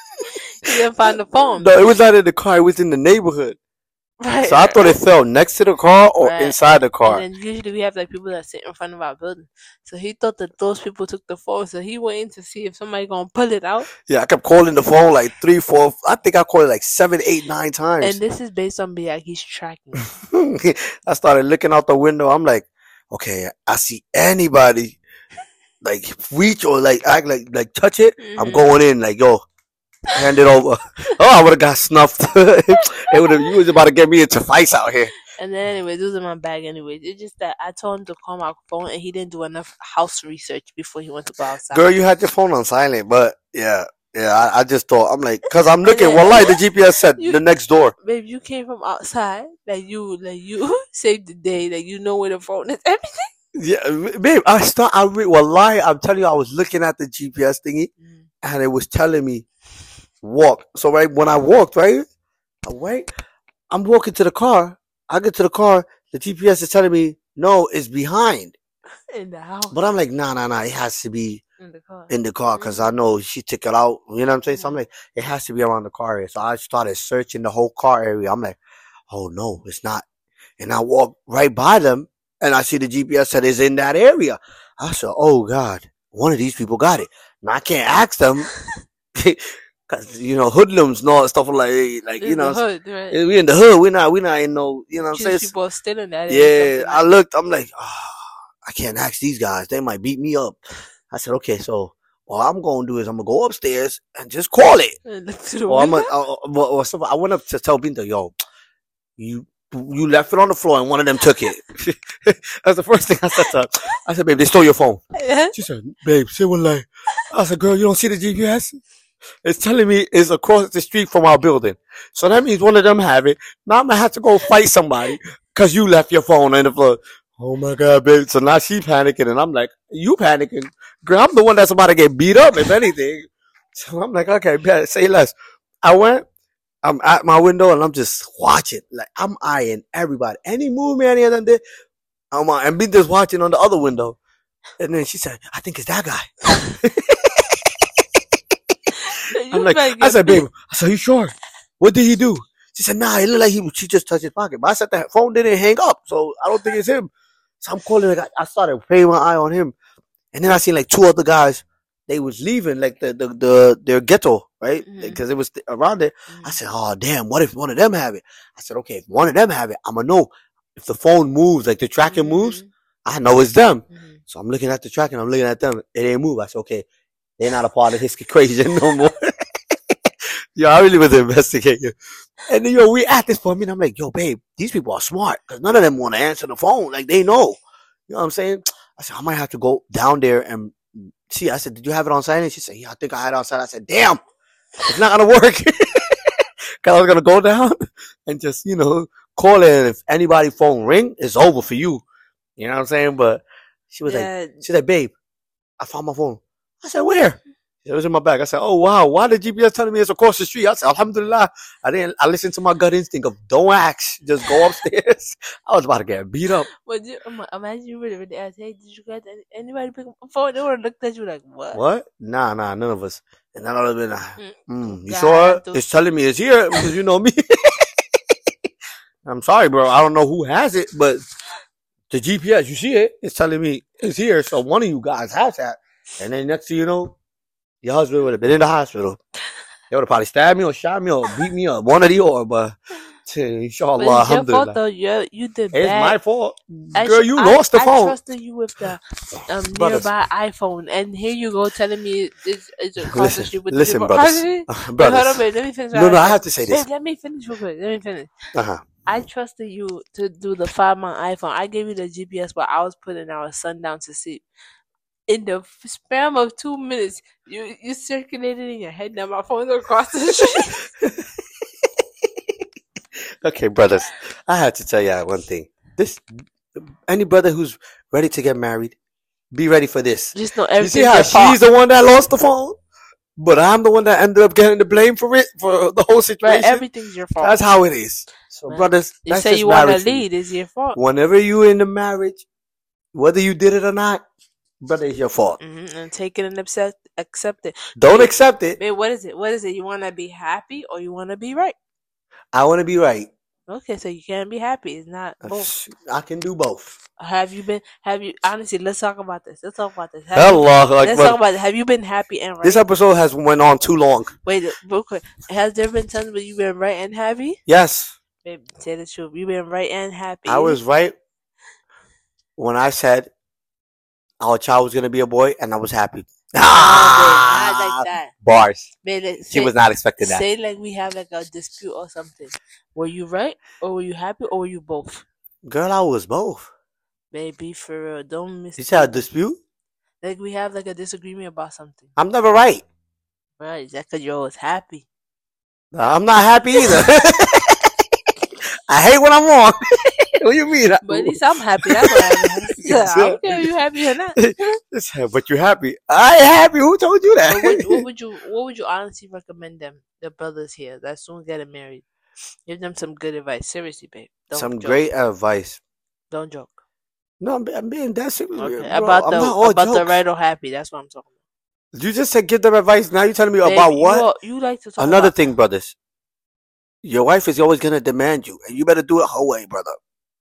Speaker 4: He didn't find the phone.
Speaker 3: No, it was not in the car. It was in the neighborhood.
Speaker 4: Right.
Speaker 3: So I thought it fell next to the car or
Speaker 4: Right.
Speaker 3: inside the car.
Speaker 4: And then usually we have like people that sit in front of our building. So he thought that those people took the phone. So he went in to see if somebody gonna pull it out.
Speaker 3: Yeah, I kept calling the phone like 3, 4. I think I called it like 7, 8, 9 times.
Speaker 4: And this is based on Biagi's tracking.
Speaker 3: I started looking out the window. I'm like, okay, I see anybody like reach or like act like touch it. I'm
Speaker 4: Mhm.
Speaker 3: going in like, yo, hand it over. Oh, I would have got snuffed. You was about to get me into fights out here.
Speaker 4: And then anyway, those are my bag anyways. It's just that I told him to call my phone and he didn't do enough house research before he went to go outside.
Speaker 3: Girl, you had your phone on silent, but yeah, I just thought, I'm like, cause I'm looking,
Speaker 4: then-
Speaker 3: wallahi, the GPS said
Speaker 4: You-
Speaker 3: the next door.
Speaker 4: Babe, you came from outside, like you saved the day, like you know where the phone is, everything.
Speaker 3: Yeah, babe, wallahi, I'm telling you, I was looking at the GPS thingy and it was telling me walk. So right when I walked, I'm walking to the car. I get to the car, the GPS is telling me, no, it's behind.
Speaker 4: In the house,
Speaker 3: But I'm like, nah, it has to be
Speaker 4: in the car.
Speaker 3: in the car because I know she took it out. You know what I'm saying? So I'm like, it has to be around the car area. So I started searching the whole car area. I'm like, oh no, it's not. And I walk right by them and I see the GPS said it's in that area. I said, oh God, one of these people got it. Now I can't ask them because, hoodlums and all that stuff like
Speaker 4: In the hood, right?
Speaker 3: we in the hood. We're not in no, you know what I'm saying?
Speaker 4: People are still in that.
Speaker 3: Yeah, I looked. I'm like, I can't ask these guys. They might beat me up. I said, okay, so what I'm going to do is I'm going to go upstairs and just call it.
Speaker 4: And look to the
Speaker 3: Or
Speaker 4: window.
Speaker 3: I went up to tell Binta, yo, you You left it on the floor and one of them took it. That's the first thing I said to her. I said, babe, they stole your phone. She said, babe, say one lie. I said, girl, you don't see the GPS? It's telling me it's across the street from our building. So that means one of them have it. Now I'm going to have to go fight somebody because you left your phone on the floor. Oh my God, babe. So now she panicking and I'm like, you panicking? Girl, I'm the one that's about to get beat up, if anything. So I'm like, okay, say less. I'm at my window and I'm just watching. Like, I'm eyeing everybody. Any movement any of them did, and be just watching on the other window. And then she said, I think it's that guy. I'm like, I said, babe, you sure? What did he do? She said, nah, it looked like she just touched his pocket. But I said, the phone didn't hang up, so I don't think it's him. So I'm calling, like, I started paying my eye on him. And then I seen like two other guys. They was leaving like their ghetto, right? Because it was around there. I said, oh damn, what if one of them have it? I said, okay, if one of them have it, I'm gonna know if the phone moves, like the tracking moves, I know it's them. So I'm looking at the tracking, I'm looking at them. It ain't move. I said, okay, they're not a part of this equation no more. Yo, I really was investigating. And then, yo, we at this for a minute. I'm like, yo, babe, these people are smart because none of them want to answer the phone. Like, they know. You know what I'm saying? I said, I might have to go down there and see. I said, did you have it on silent? She said, yeah, I think I had it on silent. I said, damn, it's not going to work. Because I was going to go down and just, call it. And if anybody's phone ring, it's over for you. You know what I'm saying? But she was like, babe, I found my phone. I said, where? It was in my bag. I said, oh, wow. Why the GPS telling me it's across the street? I said, alhamdulillah. I listened to my gut instinct of don't ask. Just go upstairs. I was about to get beat up.
Speaker 4: But imagine you really asked, hey, did you guys, anybody pick up a phone? They would have looked at you like, what?
Speaker 3: What? Nah, none of us. And then I would have been, you sure? It's telling me it's here because you know me. I'm sorry, bro. I don't know who has it, but the GPS, you see it. It's telling me it's here. So one of you guys has that. And then next thing you know, your husband would have been in the hospital. They would have probably stabbed me or shot me or beat me up. One of the other, but inshallah,
Speaker 4: but it's your fault though. You did bad.
Speaker 3: It's my fault. Girl, you lost the phone.
Speaker 4: I trusted you with the nearby iPhone, and here you go telling me it's across the street with
Speaker 3: listen,
Speaker 4: the
Speaker 3: brothers.
Speaker 4: Hold on, babe, let me finish.
Speaker 3: No, I have to say this.
Speaker 4: Babe, let me finish real quick. Let me finish. I trusted you to do the 5-month iPhone. I gave you the GPS while I was putting our son down to sleep. In the span of 2 minutes, you circulated in your head. Now my phone's across the street.
Speaker 3: Okay, brothers, I have to tell y'all one thing. Any brother who's ready to get married, be ready for this.
Speaker 4: Just know everything.
Speaker 3: You see how she's the one that lost the phone, but I'm the one that ended up getting the blame for it, for the whole situation.
Speaker 4: Right, everything's your fault.
Speaker 3: That's how it is. So, brothers,
Speaker 4: you say you want to lead, it's your fault.
Speaker 3: Whenever you're in the marriage, whether you did it or not, brother, it's your fault.
Speaker 4: And take it and accept it.
Speaker 3: Don't accept it.
Speaker 4: Babe, what is it? What is it? You want to be happy or you want to be right?
Speaker 3: I want to be right.
Speaker 4: Okay, so you can't be happy. It's not both.
Speaker 3: I can do both.
Speaker 4: Honestly, let's talk about this. Let's talk about this.
Speaker 3: Let's
Speaker 4: talk about it. Have you been happy and right?
Speaker 3: This episode has went on too long.
Speaker 4: Wait, real quick. Has there been times where you've been right and happy?
Speaker 3: Yes.
Speaker 4: Babe, say the truth. You've been right and happy.
Speaker 3: I was right when I said our child was going to be a boy, and I was happy.
Speaker 4: Not like that.
Speaker 3: Bars.
Speaker 4: Babe,
Speaker 3: she was not expecting that.
Speaker 4: Say like we have like a dispute or something. Were you right, or were you happy, or were you both?
Speaker 3: Girl, I was both.
Speaker 4: Baby, for real, don't miss.
Speaker 3: You said a dispute?
Speaker 4: Like we have like a disagreement about something.
Speaker 3: I'm never right.
Speaker 4: Right, is that because you're always happy?
Speaker 3: I'm not happy either. I hate when I'm wrong. What do you mean?
Speaker 4: But at least I'm happy. That's what I mean. I don't care if you're happy or not.
Speaker 3: But you're happy. I ain't happy. Who told you that?
Speaker 4: What would you honestly recommend them, the brothers here that soon getting married? Give them some good advice. Seriously, babe. Don't joke.
Speaker 3: Great advice.
Speaker 4: Don't joke.
Speaker 3: No, I'm being that serious.
Speaker 4: Okay. About the right or happy. That's what I'm talking about.
Speaker 3: You just said give them advice. Now you're telling me about what?
Speaker 4: You like to talk
Speaker 3: Another thing, brothers. Your wife is always going to demand you, and you better do it her way, brother.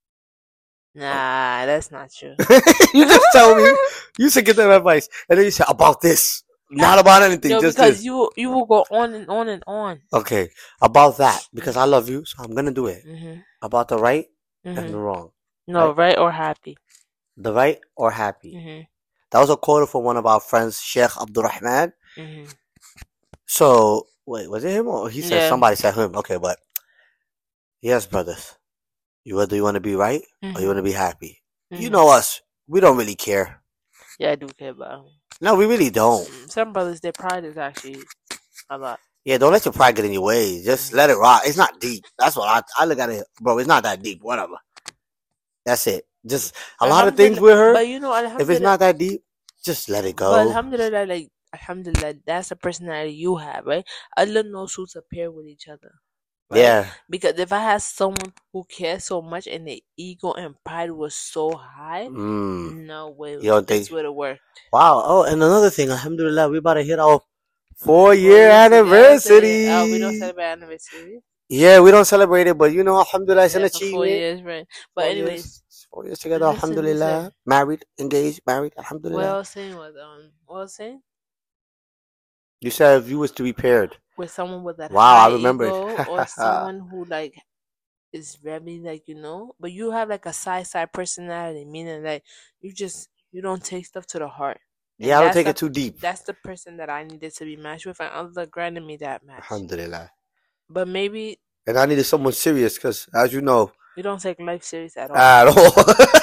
Speaker 4: Nah, that's not true.
Speaker 3: You just told me. You said give them advice, and then you said about this. Not about anything.
Speaker 4: No,
Speaker 3: just
Speaker 4: because
Speaker 3: this.
Speaker 4: you will go on and on and on.
Speaker 3: Okay, about that, because I love you, so I'm going to do it. About the right and the wrong.
Speaker 4: No, right or happy.
Speaker 3: The right or happy. That was a quote from one of our friends, Sheikh Abdul Rahman. So, wait, was it him or he said somebody said him? Okay, but yes, brothers, Whether you want to be right or you want to be happy. You
Speaker 4: Mhm.
Speaker 3: know us. We don't really care.
Speaker 4: Yeah, I do care about him.
Speaker 3: No, we really don't.
Speaker 4: Some brothers, their pride is actually a lot.
Speaker 3: Yeah, don't let your pride get in your way. Just let it rock. It's not deep. That's what I look at it, bro. It's not that deep. Whatever. That's it. Just a lot of things with her.
Speaker 4: But you know,
Speaker 3: If it's not that deep, just let it go.
Speaker 4: But alhamdulillah, like alhamdulillah, that's the personality you have, right? Allah knows who to pair with each other. Right?
Speaker 3: Yeah.
Speaker 4: Because if I had someone who cares so much and their ego and pride was so high, no way this would have worked.
Speaker 3: Wow. Oh, and another thing, alhamdulillah, we about to hit our 4-year anniversary.
Speaker 4: Oh, we don't celebrate anniversary.
Speaker 3: Yeah, we don't celebrate it, but you know, alhamdulillah, it's an achievement.
Speaker 4: 4 years, right? But anyways,
Speaker 3: 4 years together, alhamdulillah. Married, engaged, married, alhamdulillah.
Speaker 4: What I was saying was, what I was saying?
Speaker 3: You said if you was to be paired
Speaker 4: with someone with that
Speaker 3: I remember
Speaker 4: ego, or someone who like is very like, you know, but you have like a side personality, meaning like you don't take stuff to the heart. And
Speaker 3: yeah, I don't take it too deep.
Speaker 4: That's the person that I needed to be matched with, and Allah granted me that match.
Speaker 3: Alhamdulillah.
Speaker 4: But maybe. And
Speaker 3: I needed someone serious because, as you know,
Speaker 4: you don't take life serious at all.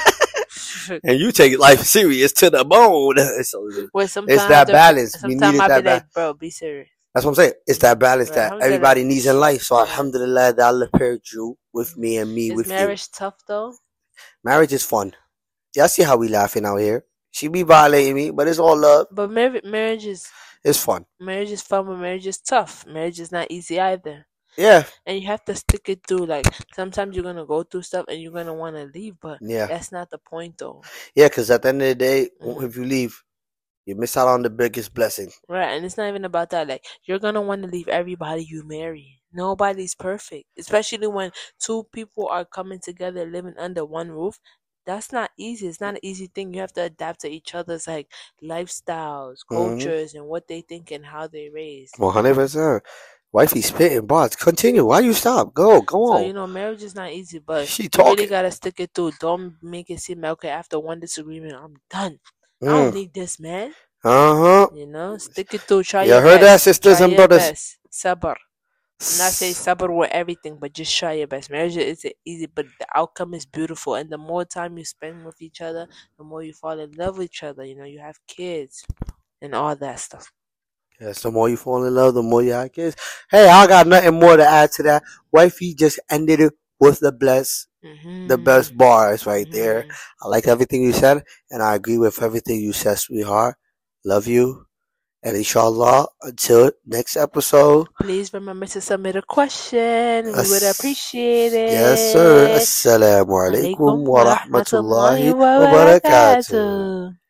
Speaker 3: And you take life serious to the bone. So it's that balance.
Speaker 4: Sometimes I be like, bro, be serious.
Speaker 3: That's what I'm saying. It's that balance that everybody needs in life. So alhamdulillah that Allah paired you with me and me with you. Is
Speaker 4: marriage tough though?
Speaker 3: Marriage is fun. Yeah, I see how we laughing out here. She be violating me, but it's all love.
Speaker 4: But marriage is...
Speaker 3: It's fun.
Speaker 4: Marriage is fun, but marriage is tough. Marriage is not easy either.
Speaker 3: Yeah.
Speaker 4: And you have to stick it through. Like, sometimes you're going to go through stuff and you're going to want to leave, but that's not the point though. Yeah,
Speaker 3: because at the end of the day, if you leave, you miss out on the biggest blessing.
Speaker 4: Right, and it's not even about that. Like, you're going to want to leave everybody you marry. Nobody's perfect. Especially when two people are coming together, living under one roof. That's not easy. It's not an easy thing. You have to adapt to each other's like lifestyles, cultures, and what they think and how they raised.
Speaker 3: 100%. Wifey spitting bars. Continue. Why you stop? Go on.
Speaker 4: So, you know, marriage is not easy, but you really gotta stick it through. Don't make it seem like, okay, after one disagreement, I'm done. I don't need this, man. You know, stick it through. Try your best. You heard that, sisters and brothers? Sabr. I'm not saying sabr with everything, but just try your best. Marriage isn't easy, but the outcome is beautiful. And the more time you spend with each other, the more you fall in love with each other. You know, you have kids and all that stuff.
Speaker 3: Yes, the more you fall in love, the more you have kids. Hey, I got nothing more to add to that. Wifey just ended it with the best bars right there. I like everything you said, and I agree with everything you said, sweetheart. Love you. And inshallah, until next episode.
Speaker 4: Please remember to submit a question. We would appreciate it.
Speaker 3: Yes, sir. Assalamu alaikum wa rahmatullahi wa barakatuh.